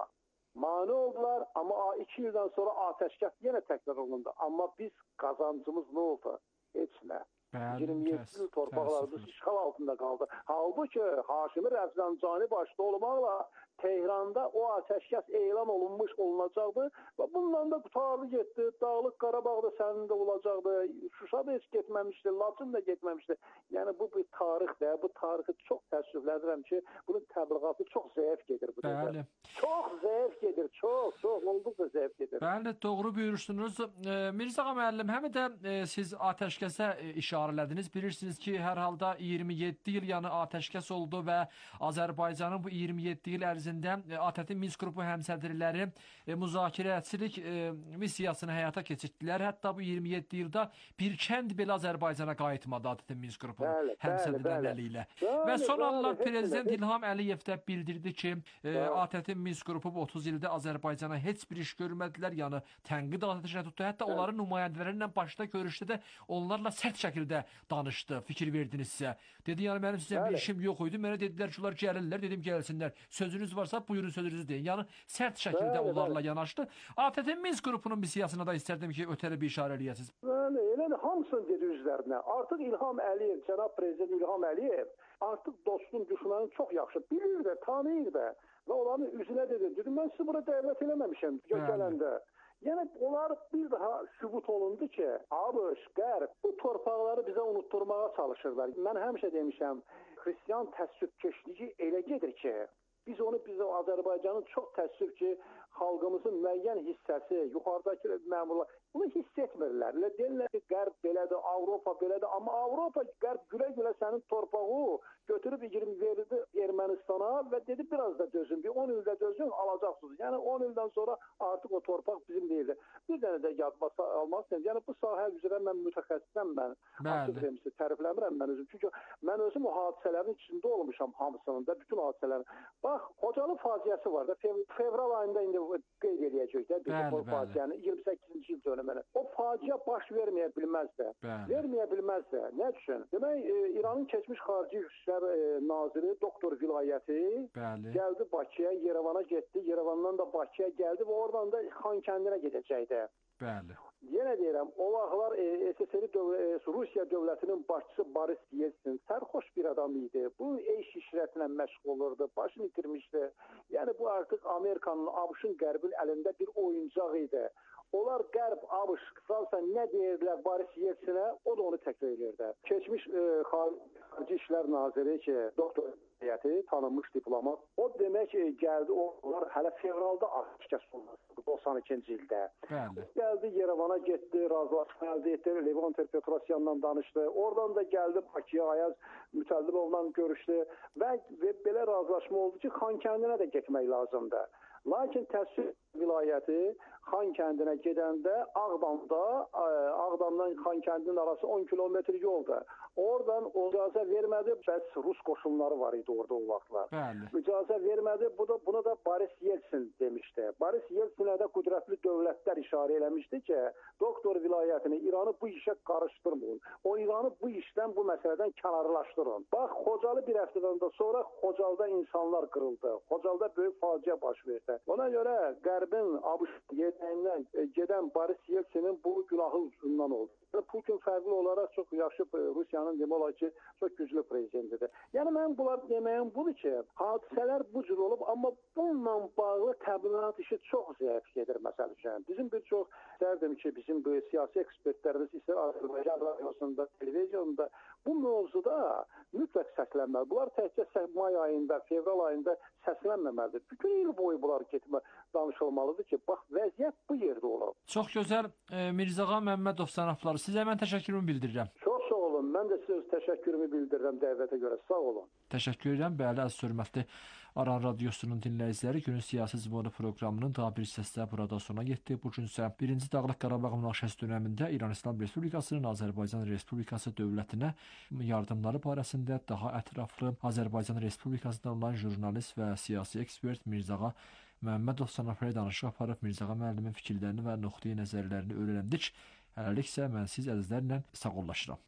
Mane oldular, amma iki ildən sonra atəşkəs yenə təkrar olundu. Amma biz qazancımız nə oldu? Heç nə. iyirmi yeddi il torpaqlarımız işğal altında qaldı. Halbuki Haşimi Rəfsanjani başda olmaqla Tehranda o atəşkəs elan olunmuş olunacaqdı və bundan da qutarlı getdi. Dağlıq Qarabağda sənin də olacaqdı. Şuşa da heç getməmişdi, Laçın da getməmişdi. Yəni bu bir tarixdir. Bu tarixi çox təəssüflənirəm ki, bunun təbliğatı çox zəif gedir bu dəfə. Çox zəif gedir, çox, çox olduqca zəif gedir. Bəli, doğru buyurursunuz. E, Mirzə ağa müəllim, həm də e, siz atəşkəsə e, işarələdiniz. Bilirsiniz ki, hər halda iyirmi yeddi il yəni atəşkəs oldu və Azərbaycanın bu iyirmi yeddi il ərzində A T T Minsk qrupu həmsədrləri e, müzakirəçilik e, missiyasını həyata keçirdilər. Hətta bu iyirmi yeddi ildə bir kənd belə Azərbaycana qayıtmadı A T T Minsk qrupunun həmsədrləri əli ilə. Və son anlar Prezident İlham Əliyev də bildirdi ki, e, A T T Minsk qrupu bu otuz ildə Azərbaycana heç bir iş görmədilər, yəni tənqid atəşinə tutdu. Hətta bəli. Onların nümayəndələri ilə başda görüşdə də onlarla sərt şəkildə danışdı, fikir verdinizsə. Dedi, yəni mənim sizə bir işim yox idi. Mənə dedilər ki, onlar gəlirlər, dedim gəlsinlər. Sözünüz varsa buyurun sözünüzü deyin. Yəni sərt şəkildə bəli, onlarla bəli. Yanaşdı. A T T Minsk qrupunun missiyasına da istərdim ki, ötəri bir işarə eləyəsiniz. Bəli, elə hamısını dedi üzlərinə. Artıq İlham Əliyev, cənab prezident İlham Əliyev artıq dostun, düşmənin çox yaxşı bilir də, tanıyır da və onların üzünə dedi. Dedim, mən sizi bura dəvət eləməmişəm gələndə. Yəni onlar bir daha sübut olundu ki, ABŞ, Qərb bu torpaqları bizə unutturmağa çalışırlar. Mən həmişə demişəm, xristiyan təəssübkeşliyi elə gedir ki, biz onu biz Azərbaycanın çox təəssüf ki, xalqımızın müəyyən hissəsi, yuxarıdakı məmurlar bunu hiss etmirlər. Elə deyirlər ki, Qərb belədir, Avropa belədir. Amma Avropa, Qərb gülə-gülə sənin torpağı götürüb iyirmi verdi Ermənistana və dedi biraz da dözün, bir on ildə dözün, alacaqsınız. Yəni on ildən sonra artıq o torpaq bizim deyildi. Bir dənə də yadmasa almazsınız. Yəni bu sahə üzrə mən mütəxəssisəm mən. Artıq demişsə, tərifləmirəm mən özüm. Çünki mən özüm o hadisələrin içində olmuşam hamısının da, bütün hadisələrin. Bax, Xocalı faciəsi var da, fevral ayında indi qeyd edəcək də, bir faciəni iyirmi səkkizinci il dönümünü. O faciə baş verməyə bilməz də. Bəli. Verməyə bilməz də. Nə üçün? Demək, e, İranın keçmiş xarici İşlər e, naziri doktor vilayəti bəli. Gəldi Bakıya, Yerevana getdi, Yerevandan da Bakıya gəldi və oradan da Xankəndinə gedəcəkdi. Bəli. Yenə deyirəm, o vaxtlar e, S S R döv e, Rusiya dövlətinin başçısı Boris Yeltsin sərxoş bir adam idi. Bu eş işrətlə məşğul olurdu, başını itirmişdi. Yəni bu artıq Amerikanın, ABŞ-ın Qərbin əlində bir oyuncaq idi. Onlar Qərb, ABŞ, qısalsa nə deyirlər Boris Yeltsinə, o da onu təkrar edirdi. Keçmiş e, xarici İşlər naziri ki, doktor heyəti, tanınmış diplomat, o demək ki, gəldi, onlar hələ fevralda atəşkəs olundu, doxsan ikinci ildə. Bəli. Gəldi, Yerevana getdi, razılaşma əldə etdi, Levon Ter-Petrosyanla danışdı, oradan da gəldi Bakıya, Ayaz Mütəllimovla görüşdü və, və belə razılaşma oldu ki, Xankəndinə də getmək lazımdır. Lakin təəssüf vilayəti Xankəndinə gedəndə Ağdamda, Ağdamdan Xankəndin arası on kilometr yoldur. Oradan icazə vermədi, bəs Rus qoşunları var idi orada o vaxtlar. Bəli. İcazə vermədi, bu da, buna da Boris Yeltsin demişdi. Boris Yeltsinə də qüdrətli dövlətlər işarə eləmişdi ki, doktor vilayətini, İranı bu işə qarışdırmayın. O İranı bu işdən, bu məsələdən kənarlaşdırın. Bax, Xocalı bir həftədən də sonra Xocalıda insanlar qırıldı. Xocalıda böyük faciə baş verdi. Ona görə Qərbin ABŞ yetəyindən gedən Boris Yeltsinin bu günahı üzündən oldu. Putin fərqli olaraq çox yaxşı Rusiyanın demək olar ki, çox güclü prezidentidir. Yəni mən bunlar deməyim budur ki, hadisələr bu cür olub, amma bununla bağlı təbliğat işi çox zəif gedir məsəl üçün. Bizim bir çox istərdim ki, bizim bu siyasi ekspertlərimiz istər Azərbaycan radiosunda, televizyonda bu mövzuda mütləq səslənməli. Bunlar təkcə may ayında, fevral ayında səslənməməlidir. Bütün il boyu bunlar getmə danışılmalıdır ki, bax vəziyyət bu yerdə olub. Çox gözəl e, Mirzəağa Məmmədov cənabları, sizə mən təşəkkürümü bildirirəm. Çox sağ olun. Mən də sizə öz təşəkkürümü bildirirəm dəvətə görə. Sağ olun. Təşəkkür edirəm. Bəli, əziz hörmətli Aran radiosunun dinləyiciləri, günün siyasi zibonu proqramının daha bir hissəsi burada sona getdi. Bu gün isə birinci Dağlıq Qarabağ münaqişəsi dövründə İran İslam Respublikasının Azərbaycan Respublikası dövlətinə yardımları barəsində daha ətraflı Azərbaycan Respublikasından olan jurnalist və siyasi ekspert Mirzəağa Məmmədov cənabları danışıq aparıb Mirzəağa müəllimin fikirlərini və nöqteyi nəzərlərini öyrəndik. Hələlik isə mən siz əzizlərlə sağollaşıram.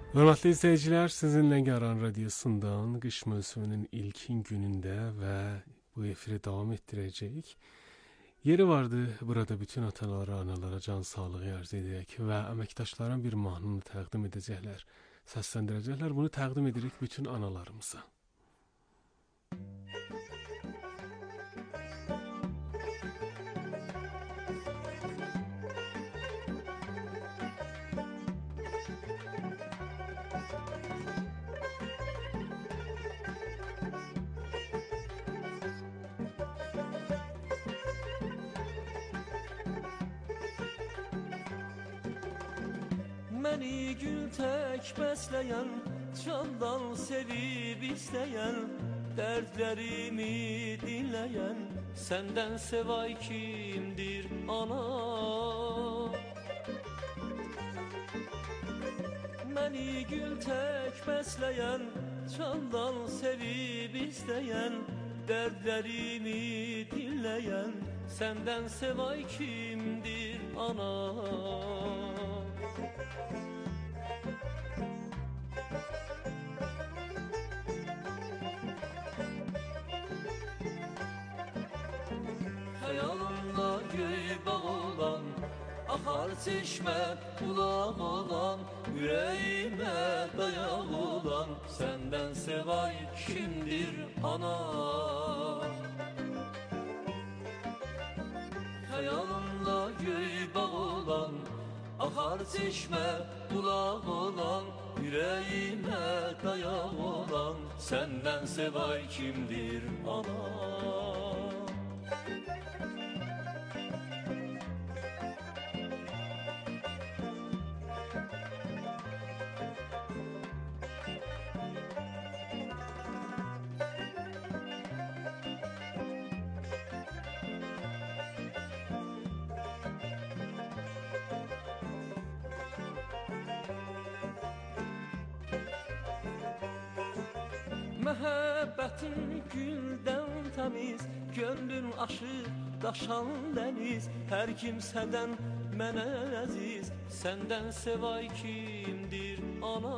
Hörmətli izləyicilər, sizinlə Aran Radiosundan qış mövsümünün ilk günündə və bu efiri davam etdirəcəyik. Yeri vardı burada bütün atalara, analara can sağlığı arz edək və əməkdaşların bir mahnını təqdim edəcəklər, səsləndirəcəklər. Bunu təqdim edirik bütün analarımıza. Məni gül tək bəsləyən, candan sevib istəyən, dərdlərimi dinləyən, səndən sevay kimdir ana? Məni gül tək bəsləyən, candan sevib istəyən, dərdlərimi dinləyən, səndən sevay kimdir ana? Xəyalımda göy bağ olan, axar çeşmə bulaq olan, ürəyimə dayaq olan, səndən sevay kimdir ana? Xəyalımda göy bağ olan, axar çeşmə bulaq olan, ürəyimə dayaq olan, səndən sevay kimdir ana? Məhəbbətin güldən təmiz, gönlün aşır, daşan dəniz, hər kimsədən mənə əziz, səndən sevay kimdir ana?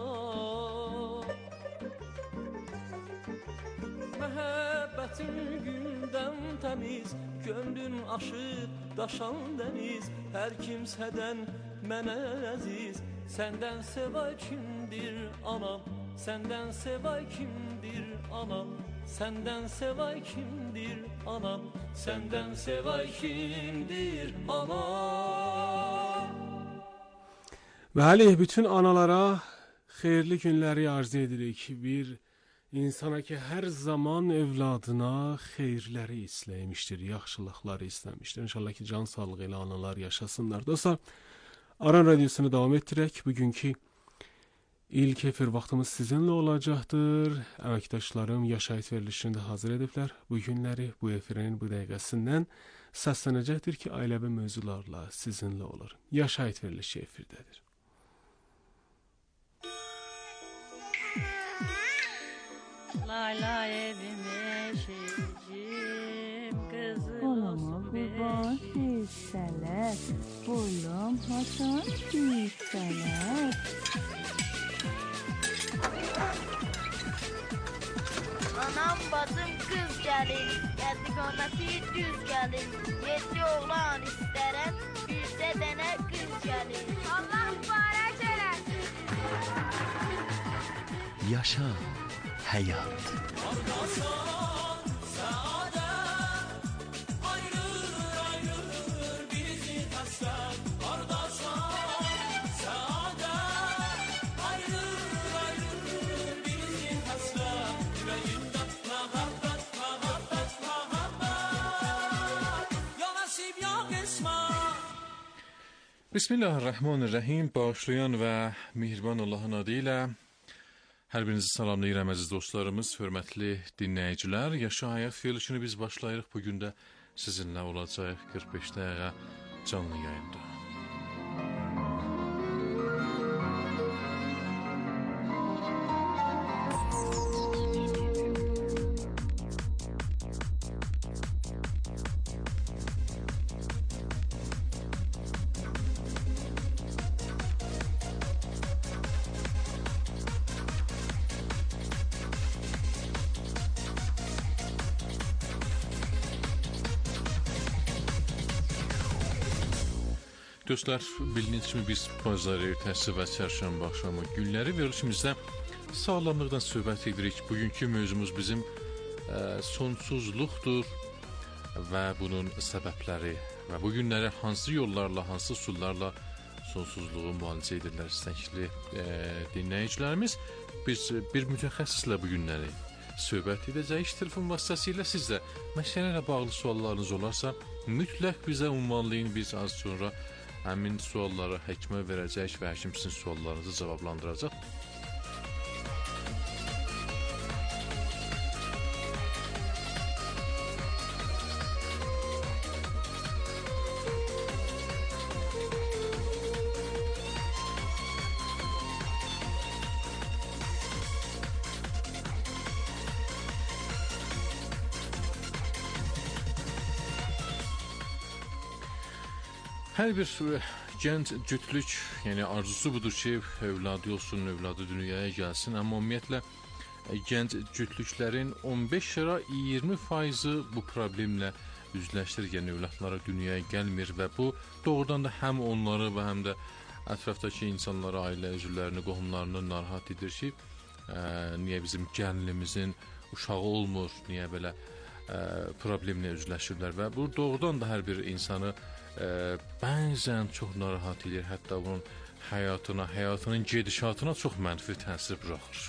Məhəbbətin güldən təmiz, gönlün aşır, daşan dəniz, hər kimsədən mənə əziz, səndən sevay kimdir anam? Səndən sevay kimdir anam? Səndən sevay kimdir anam? Səndən sevay kimdir anam? Bəli, bütün analara xeyirli günləri arzu edirik. Bir insana ki, hər zaman evladına xeyirləri istəymişdir, yaxşılıqları istəmişdir. İnşallah ki, can sağlığı ilə analar yaşasınlar. Dostlar, Aran Radiosunu davam etdirək. Bugünkü İlk efir vaxtımız sizinlə olacaqdır. Əməkdaşlarım yaşayış verilişini də hazır ediblər. Bu günləri bu efirin bu dəqiqəsindən səslənəcəkdir ki, ailəvi mövzularla sizinlə olur. Yaşayış verilişi efirdədir. Lay lay evim eşicim, kızım olsun kurban hissələr, boyum haçan hissələr. Anam bacım kız gəlir, gəldi qonaşı düz gəlir, yedi oğlan istərəm, yüzdə dənə qız gəlir. Allah mübarək eləsin. Yaşa həyat. Bismillahirrahmanirrahim. Bağışlayan və mehriban Allahın adı ilə hər birinizi salamlayıram əziz dostlarımız, hörmətli dinləyicilər. Yaşa həyat verilişini biz başlayırıq. Bugün də sizinlə olacaq qırx beş dəqiqə canlı yayında. Dostlar, bildiyiniz kimi biz bazar ertəsi və çərşənbə axşamı günləri verilişimizdə sağlamlıqdan söhbət edirik. Bugünkü mövzumuz bizim ə, sonsuzluqdur və bunun səbəbləri və bu günləri hansı yollarla, hansı üsullarla sonsuzluğu müalicə edirlər istəkli e, dinləyicilərimiz. Biz bir mütəxəssislə bu günləri söhbət edəcəyik. Telefon vasitəsilə siz də məsələ ilə bağlı suallarınız olarsa, mütləq bizə ünvanlayın. Biz az sonra həmin sualları həkimə verəcək və həkim sizin suallarınızı cavablandıracaq. Hər bir gənc cütlük, yəni arzusu budur ki, övladı olsun, övladı dünyaya gəlsin. Amma ümumiyyətlə, gənc cütlüklərin on beş ila iyirmi faizi bu problemlə üzləşdir, yəni övladları dünyaya gəlmir və bu doğrudan da həm onları və həm də ətrafdakı insanları, ailə üzvlərini, qohumlarını narahat edir ki, ə, niyə bizim gəlinimizin uşağı olmur, niyə belə ə, problemlə üzləşirlər və bu doğrudan da hər bir insanı Ə, bəzən çox narahat edir, hətta bunun həyatına, həyatının gedişatına çox mənfi təsir buraxır.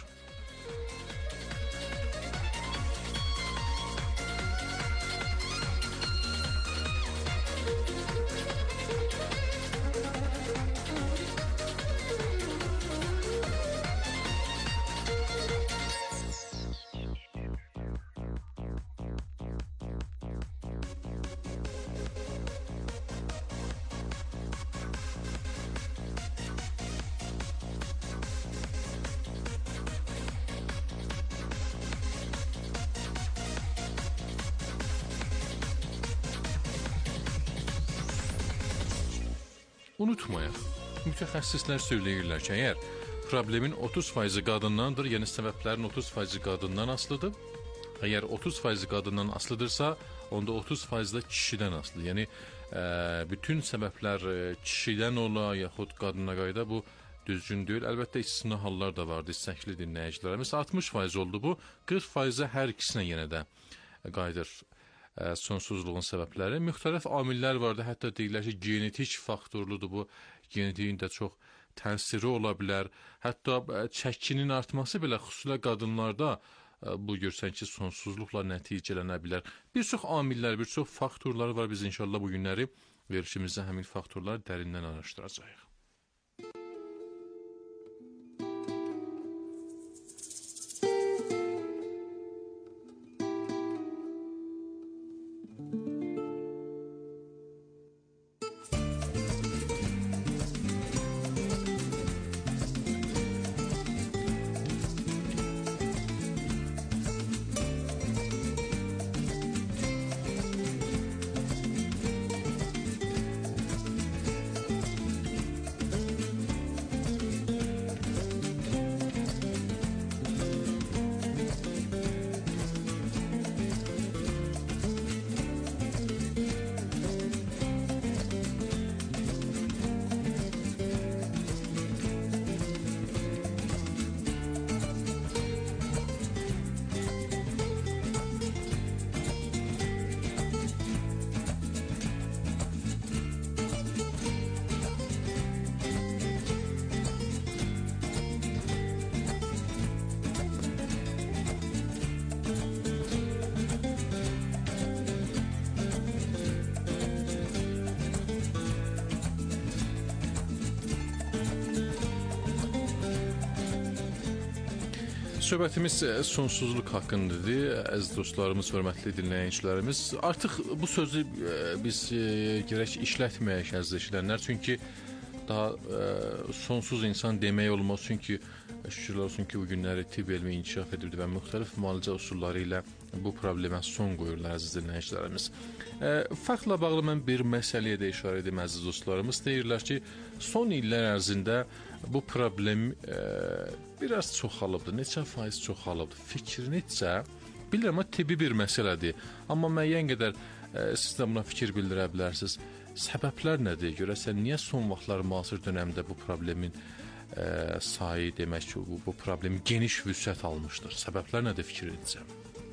Unutmayaq, mütəxəssislər söyləyirlər ki, əgər problemin otuz faizi qadındandır, yəni səbəblərin otuz faizi qadından asılıdır. Əgər otuz faizi qadından asılıdırsa, onda otuz faizi də kişidən asılıdır. Yəni, ə, bütün səbəblər kişidən ola, yaxud qadına qayda bu düzgün deyil. Əlbəttə, istisna hallar da vardı, istəkli dinləyicilərimiz. altmış faiz oldu bu, qırx faizi hər ikisinə yenə də qaydır. Sonsuzluğun səbəbləri. Müxtəlif amillər vardı, hətta deyirlər ki, genetik faktorludur bu, genetiğin də çox təsiri ola bilər. Hətta çəkinin artması belə xüsusilə qadınlarda bu görsən ki, sonsuzluqla nəticələnə bilər. Bir çox amillər, bir çox faktorlar var, biz inşallah bu günləri verişimizdə həmin faktorları dərindən araşdıracağıq. Söhbətimiz sonsuzluq haqqındadır, əziz dostlarımız, hörmətli dinləyicilərimiz. Artıq bu sözü biz gərək işlətməyək, əziz eşidənlər, çünki daha ə, sonsuz insan demək olmaz, çünki şükürlər olsun ki, bu günləri tibb elmi inkişaf edirdi və müxtəlif müalicə üsulları ilə bu problemə son qoyurlar, əziz dinləyicilərimiz. Ə, faktla bağlı mən bir məsələyə də işarə edim, əziz dostlarımız. Deyirlər ki, son illər ərzində bu problem ə, biraz çoxalıbdır, neçə faiz çoxalıbdır. Fikri necə? Bilirəm, tibbi bir məsələdir. Amma müəyyən qədər ə, siz də buna fikir bildirə bilərsiniz. səbəblər nədir? Görəsən niyə son vaxtlar müasir dövrdə bu problemin ə, sayı demək ki, bu, bu problem geniş vüsət almışdır? Səbəblər nədir fikrinizcə?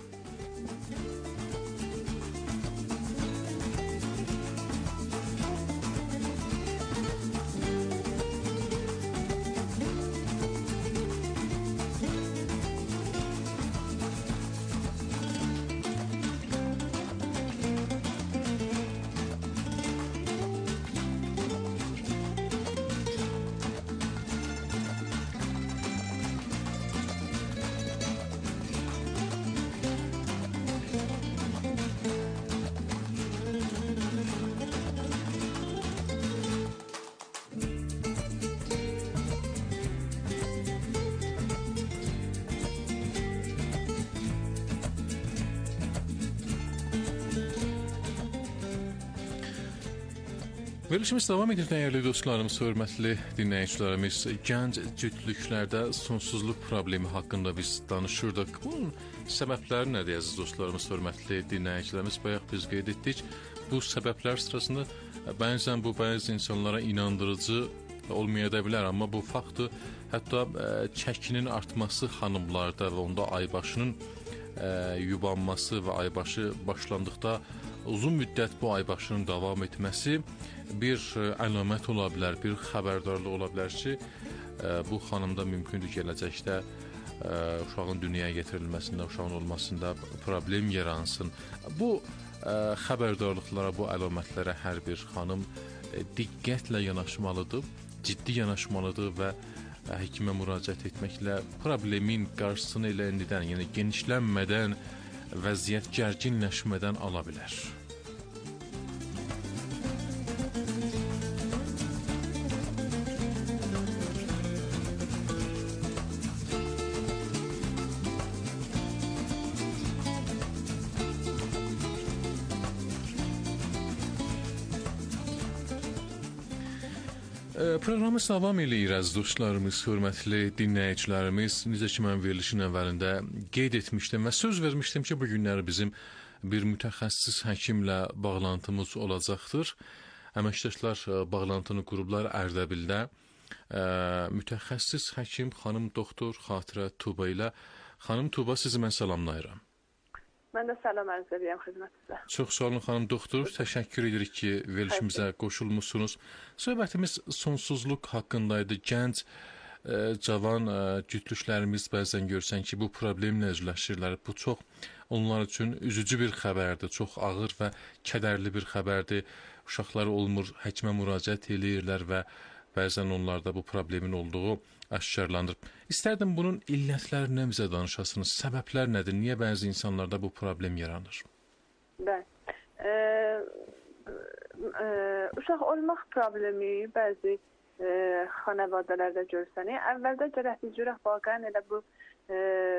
Verilişimiz davam edir, dəyərli dostlarımız, hörmətli dinləyicilərimiz. Gənc cütlüklərdə sonsuzluq problemi haqqında biz danışırdıq. Bunun səbəbləri nədir, əziz dostlarımız, hörmətli dinləyicilərimiz? Bayaq biz qeyd etdik. Bu səbəblər sırasında bəzən bu bəzi insanlara inandırıcı olmaya da bilər, amma bu faktı hətta ə, çəkinin artması xanımlarda və onda aybaşının ə, yubanması və aybaşı başlandıqda uzun müddət bu aybaşının davam etməsi bir əlamət ola bilər, bir xəbərdarlıq ola bilər ki, bu xanımda mümkündür gələcəkdə uşağın dünyaya getirilməsində, uşağın olmasında problem yaransın. Bu xəbərdarlıqlara, bu əlamətlərə hər bir xanım diqqətlə yanaşmalıdır, ciddi yanaşmalıdır və həkimə müraciət etməklə problemin qarşısını elə indidən, yəni genişlənmədən, vəziyyət gərginləşmədən ala bilər. Proqramımız davam eləyir, əziz dostlarımız, hörmətli dinləyicilərimiz. Necə ki, mən verilişin əvvəlində qeyd etmişdim və söz vermişdim ki, bu günləri bizim bir mütəxəssis həkimlə bağlantımız olacaqdır. Əməkdaşlar bağlantını qurublar Ərdəbildə. Mütəxəssis həkim xanım doktor Xatirə Tuba ilə. Xanım Tuba, sizi mən salamlayıram. Mən də salam ərz edirəm xidmətinizə. Çox sağ olun xanım doktor. Təşəkkür edirik ki, verilişimizə qoşulmusunuz. Söhbətimiz sonsuzluq haqqındaydı. Gənc, e, cavan e, cütlüklərimiz bəzən görsən ki, bu problemlə üzləşirlər. Bu çox onlar üçün üzücü bir xəbərdir. Çox ağır və kədərli bir xəbərdir. Uşaqları olmur, həkimə müraciət edirlər və bəzən onlarda bu problemin olduğu aşkarlanır. İstərdim bunun illətlərini bizə danışasınız. Səbəblər nədir? Niyə bəzi insanlarda bu problem yaranır? Bəli. E, e, uşaq olmaq problemi bəzi e, xanavadalarda görsənir. Əvvəldə gərək biz görək vaqəən elə bu e,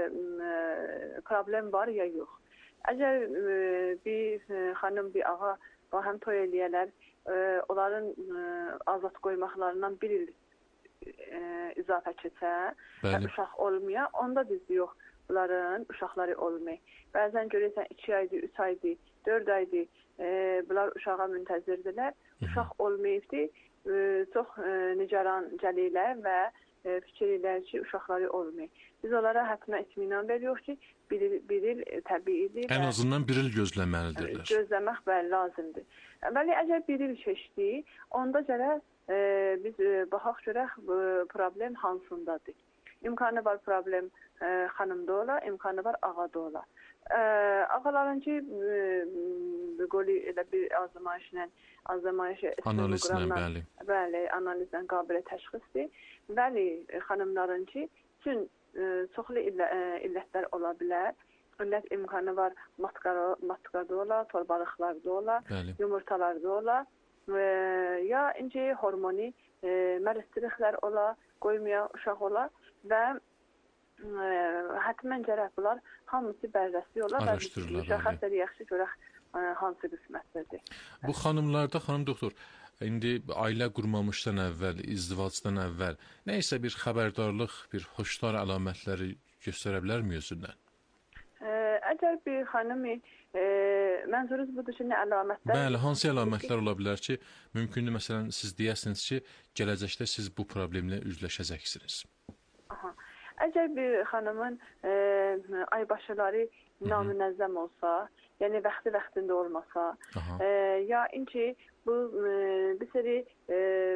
e, problem var ya yox. Əgər e, bir e, xanım, bir ağa həm toy eləyələr, e, onların e, azad qoymaqlarından bir il e, izafə keçə və uşaq olmaya, onda biz yox, bunların uşaqları olmayı. Bəzən görürsən iki aydır, üç aydır, dörd aydır, e, bunlar uşağa müntəzirdirlər, uşaq olmayıbdır, e, çox e, nigaran gəlirlər və e, fikir edirlər ki, uşaqları olmayı. Biz onlara həttəmə itminan veriyoruz ki, bir il, bir il e, təbiidir. Ən azından bir il gözləməlidirlər. Gözləmək bəli lazımdır. Bəli, əgər bir il keçdi, onda gərək e, biz e, baxaq görək problem hansındadır. İmkanı var problem e, xanımda ola, imkanı var ağada ola. E, ağaların ki, e, qoli elə bir azmayışla, azmayışı analizlə, bəli. Bəli, analizlə qabilə təşxisdir. Bəli, xanımların ki, bütün e, çoxlu illə, e, illətlər ola bilər. İllət imkanı var matkada, matkada ola, torbalıqlarda ola, bəli, yumurtalarda ola. E, ya ince hormoni e, məristiriklər ola, qoymaya uşaq ola və e, həttəmən gərək bunlar hamısı bərrəsi ola və şəxəsləri yaxşı görək e, hansı qismətdədir. Bu xanımlarda, xanım doktor, indi ailə qurmamışdan əvvəl, izdivacdan əvvəl nəysə bir xəbərdarlıq, bir xoşlar əlamətləri göstərə bilərmi özündən? E, əgər bir xanım e, mənzurunuz budur ki, nə əlamətlər? Bəli, hansı əlamətlər ola bilər ki, mümkündür məsələn siz deyəsiniz ki, gələcəkdə siz bu problemlə üzləşəcəksiniz. Aha. Əgər bir xanımın e, aybaşıları namünəzzəm olsa, yəni vaxtı-vaxtında olmasa, e, ya inki bu e, bir seri e,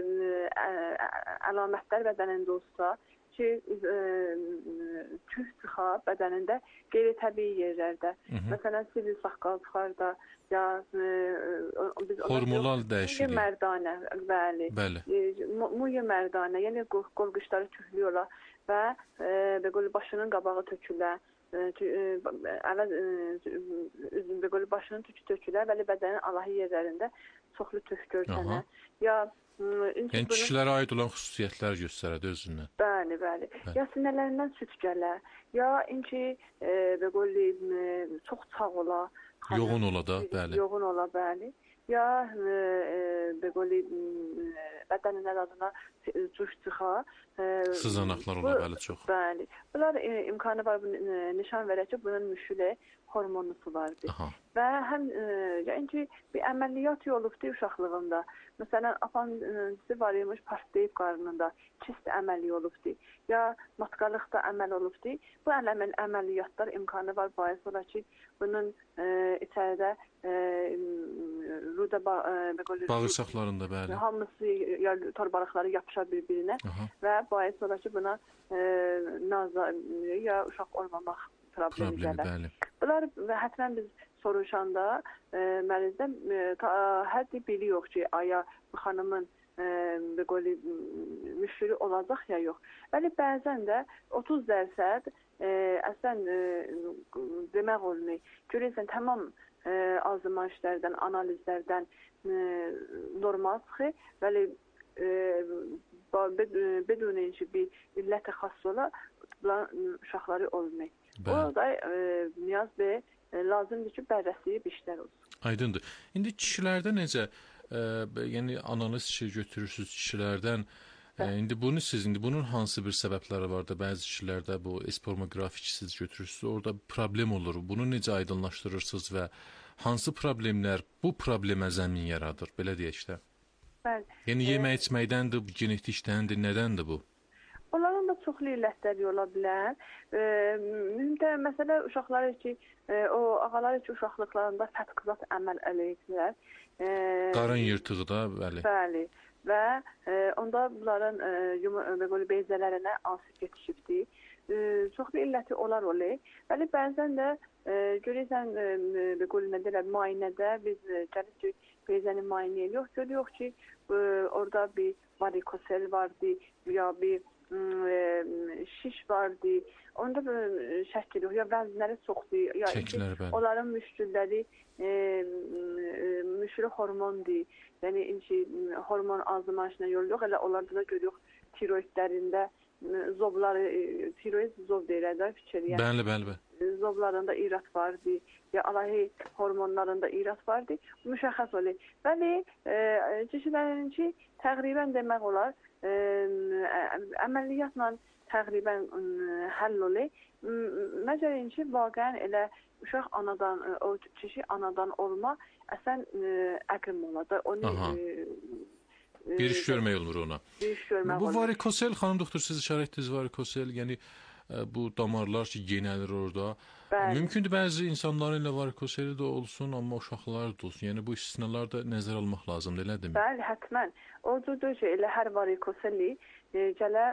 əlamətlər bədənində olsa ki, e, tüh çıxa bədənində qeyri-təbii yerlərdə, Hı -hı. məsələn, sivil saqqal çıxarda, ya e, biz hormonal dəyişiklik. Muye mərdanə, bəli. Bəli. E, muye mərdanə, yəni qol-qışları tühlüyorlar və e, belə başının qabağı tökülə, əvvəl üzün başının tükü tökülə, bəli bədənin alahi yerlərində çoxlu tüh görsənə. Ya yəni kişilərə aid olan xüsusiyyətlər göstərədir özündən. Bəli, bəli. bəli. Ya sinələrindən süt gələ, ya inki e, belə çox çağ ola, yoğun ola da, bəli. Yoğun ola, bəli. Ya e, belə bədənin ərazına cuş çıxa. E, Sızanaqlar ola, bəli, çox. Bəli. Bunlar e, imkanı var, e, nişan verək ki, bunun müşülə hormonusu vardır. Aha. Və həm e, yəni ki, bir əməliyyat olubdur uşaqlığında. Məsələn, apandisi var imiş, partlayıb qarnında, kist əməli olubdur. Ya matqalıqda əməl olubdur. Bu əməl əməliyyatlar imkanı var, bais ola ki, bunun e, içəridə e, ruda ba e, bağırsaqlarında, bəli. Hamısı ya torbalıqları yapışar bir-birinə Aha. və bais ola ki, buna e, naza ya uşaq olmamaq problemi gələr. Bunlar və həttən biz soruşanda e, mərizdən e, həddi biliyor ki, aya bu xanımın e, belə müşkülü olacaq ya yox. Bəli, bəzən də otuz dərəcəd e, əslən e, demək olmur. Görürsən, tamam e, azmaişlərdən, analizlərdən e, normal çıxır. Bəli, e, bedun bir illət xas ola, uşaqları olmur. O da e, Niyaz bəy e, lazımdır ki, bərrəsləyib işlər olsun. Aydındır. İndi kişilərdə necə, e, yəni analiz işi götürürsünüz kişilərdən, e, indi bunu siz, indi bunun hansı bir səbəbləri var da, bəzi kişilərdə bu espermografik siz götürürsünüz, orada problem olur. Bunu necə aydınlaşdırırsınız və hansı problemlər bu problemə zəmin yaradır, belə deyək də? Bəli. Yəni yemək içməkdəndir, genetikdəndir, nədəndir bu? Onların da çoxlu illətləri ola bilər. E, mühümdə məsələ uşaqlar ki, e, o ağalar ki, uşaqlıqlarında fətqizat əməl eləyirlər. E, Qarın yırtığı da, bəli. Bəli. Və e, onda bunların e, beyzələrinə asib yetişibdir. E, çoxlu illəti olar olur. Bəli, bəzən də e, görürsən, e, nə deyirlər, müayinədə biz e, gəlir ki, beyzəni müayinə ediyor. Görüyoruz ki, e, orada bir varikosel vardı, ya bir şiş vardı. Onda şəkil yox. Ya vəznləri çoxdur. Ya Çəkilər, bəli. Onların müşkülləri e, müşkülü hormondur. Yəni inki hormon azalmasına yol yox. Elə onlarda da görürük tiroidlərində zobları, e, tiroid zob deyirlər də fikir. Yəni, bəli, bəli, bəli. Zoblarında irat vardı. Ya alahi hormonlarında irat vardı. Müşəxəs olur. Bəli, e, kişilərinki təqribən demək olar e, əməliyyatla təqribən həll olur. Məgər ki, vaqəən elə uşaq anadan, o kişi anadan olma əsən əqrim olar. Onu e, bir iş görmək olur ona. Bir iş görmək bu olur. Bu varikosel, xanım doktor, siz işarət etdiniz varikosel, yəni bu damarlar ki, genəlir orada. Bəli. Mümkündür bəzi insanların ilə varikoseli də olsun, amma uşaqlar da olsun. Yəni bu istisnalar da nəzərə almaq lazımdır, elədirmi? Bəli, hətmən. O cürdür ki, elə hər varikoseli e, gələ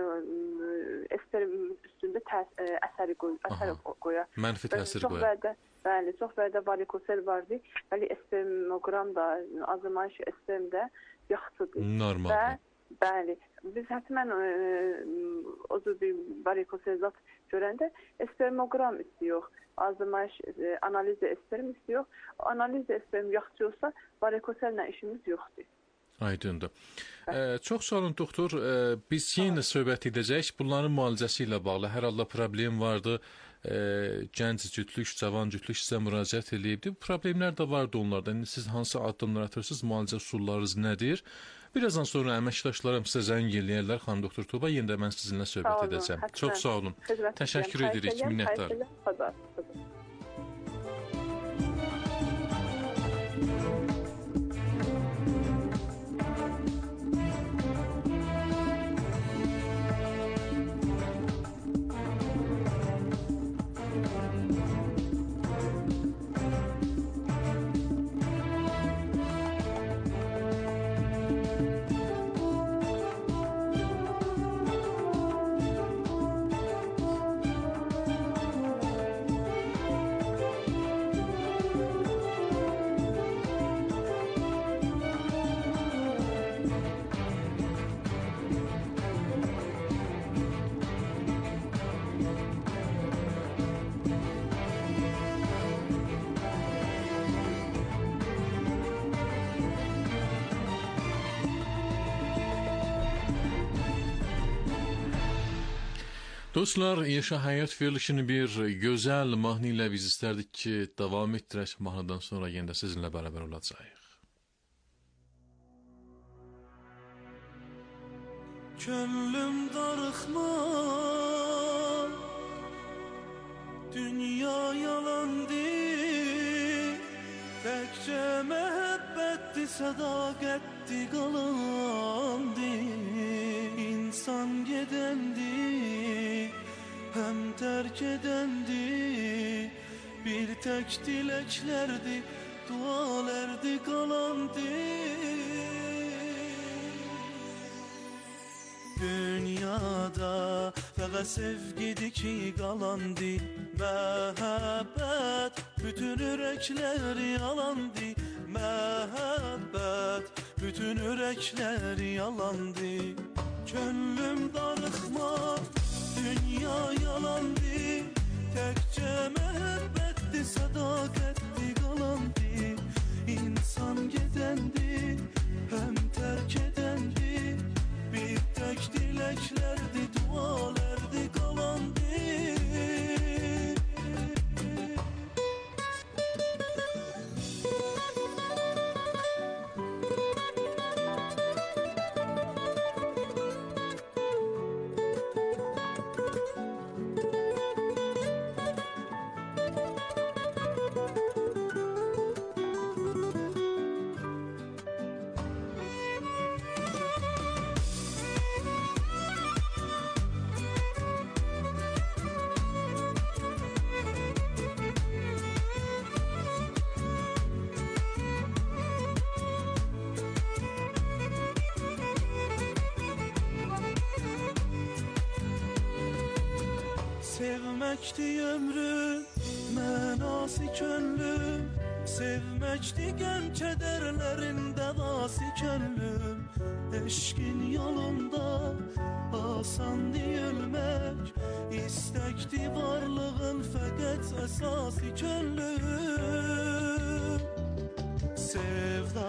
e, sperm üstündə təs, e, əsəri qoy, əsər qoya. Mənfi təsir qoya. Bəli, çox vədə varikosel vardı. Bəli, spermogram da, azalmış spermdə yaxşıdır. Normaldır. Bəli, biz hətmən e, o cür bir varikosel zat görəndə spermogram istiyor, azalmış e, analiz sperm istiyor. Analiz sperm yaxşıysa varikoselle işimiz yoxdur. Aydındır. Ee, çox sağ olun doktor. Ee, biz yenə söhbət edəcəyik. Bunların müalicəsi ilə bağlı hər halda problem vardı. Ee, gənc cütlük, cavan cütlük sizə müraciət edibdi. Bu problemlər də vardı onlarda. Yəni, siz hansı addımlar atırsınız? Müalicə üsullarınız nədir? Birazdan sonra əməkdaşlarım sizə zəng eləyərlər. Xanım doktor Tuğba, yenə də mən sizinlə söhbət edəcəm. Çox sağ olun. Təşəkkür edirik. Minnətdarım. Dostlar, Yaşa Həyat verilişini bir gözəl mahnı ilə biz istərdik ki, davam etdirək. Mahnıdan sonra yenə də sizinlə bərabər olacağıq. Könlüm darıxma, dünya yalandır, təkcə məhəbbətdir, sədaqətdir, qalandır. İnsan gedəndir, həm tərk edəndir, bir tək diləklərdir, dualərdir, qalandır. Dünyada fəqət sevgidir ki, qalandır, məhəbbət bütün ürəklər yalandır, məhəbbət bütün ürəklər yalandır. Könlüm darıxma, dünya yalandır, təkcə məhəbbətdir, sədaqətdir, qalandır. İnsan gedəndir, həm tərk edəndir, bir tək diləklərdir, dualərdir, qalandır. Sevməkdir ömrüm, mənası könlüm, sevməkdir qəm kədərlərin dəvası könlüm. Eşqin yolunda asandır ölmək, istəkdir varlığın fəqət əsası könlüm. Sevda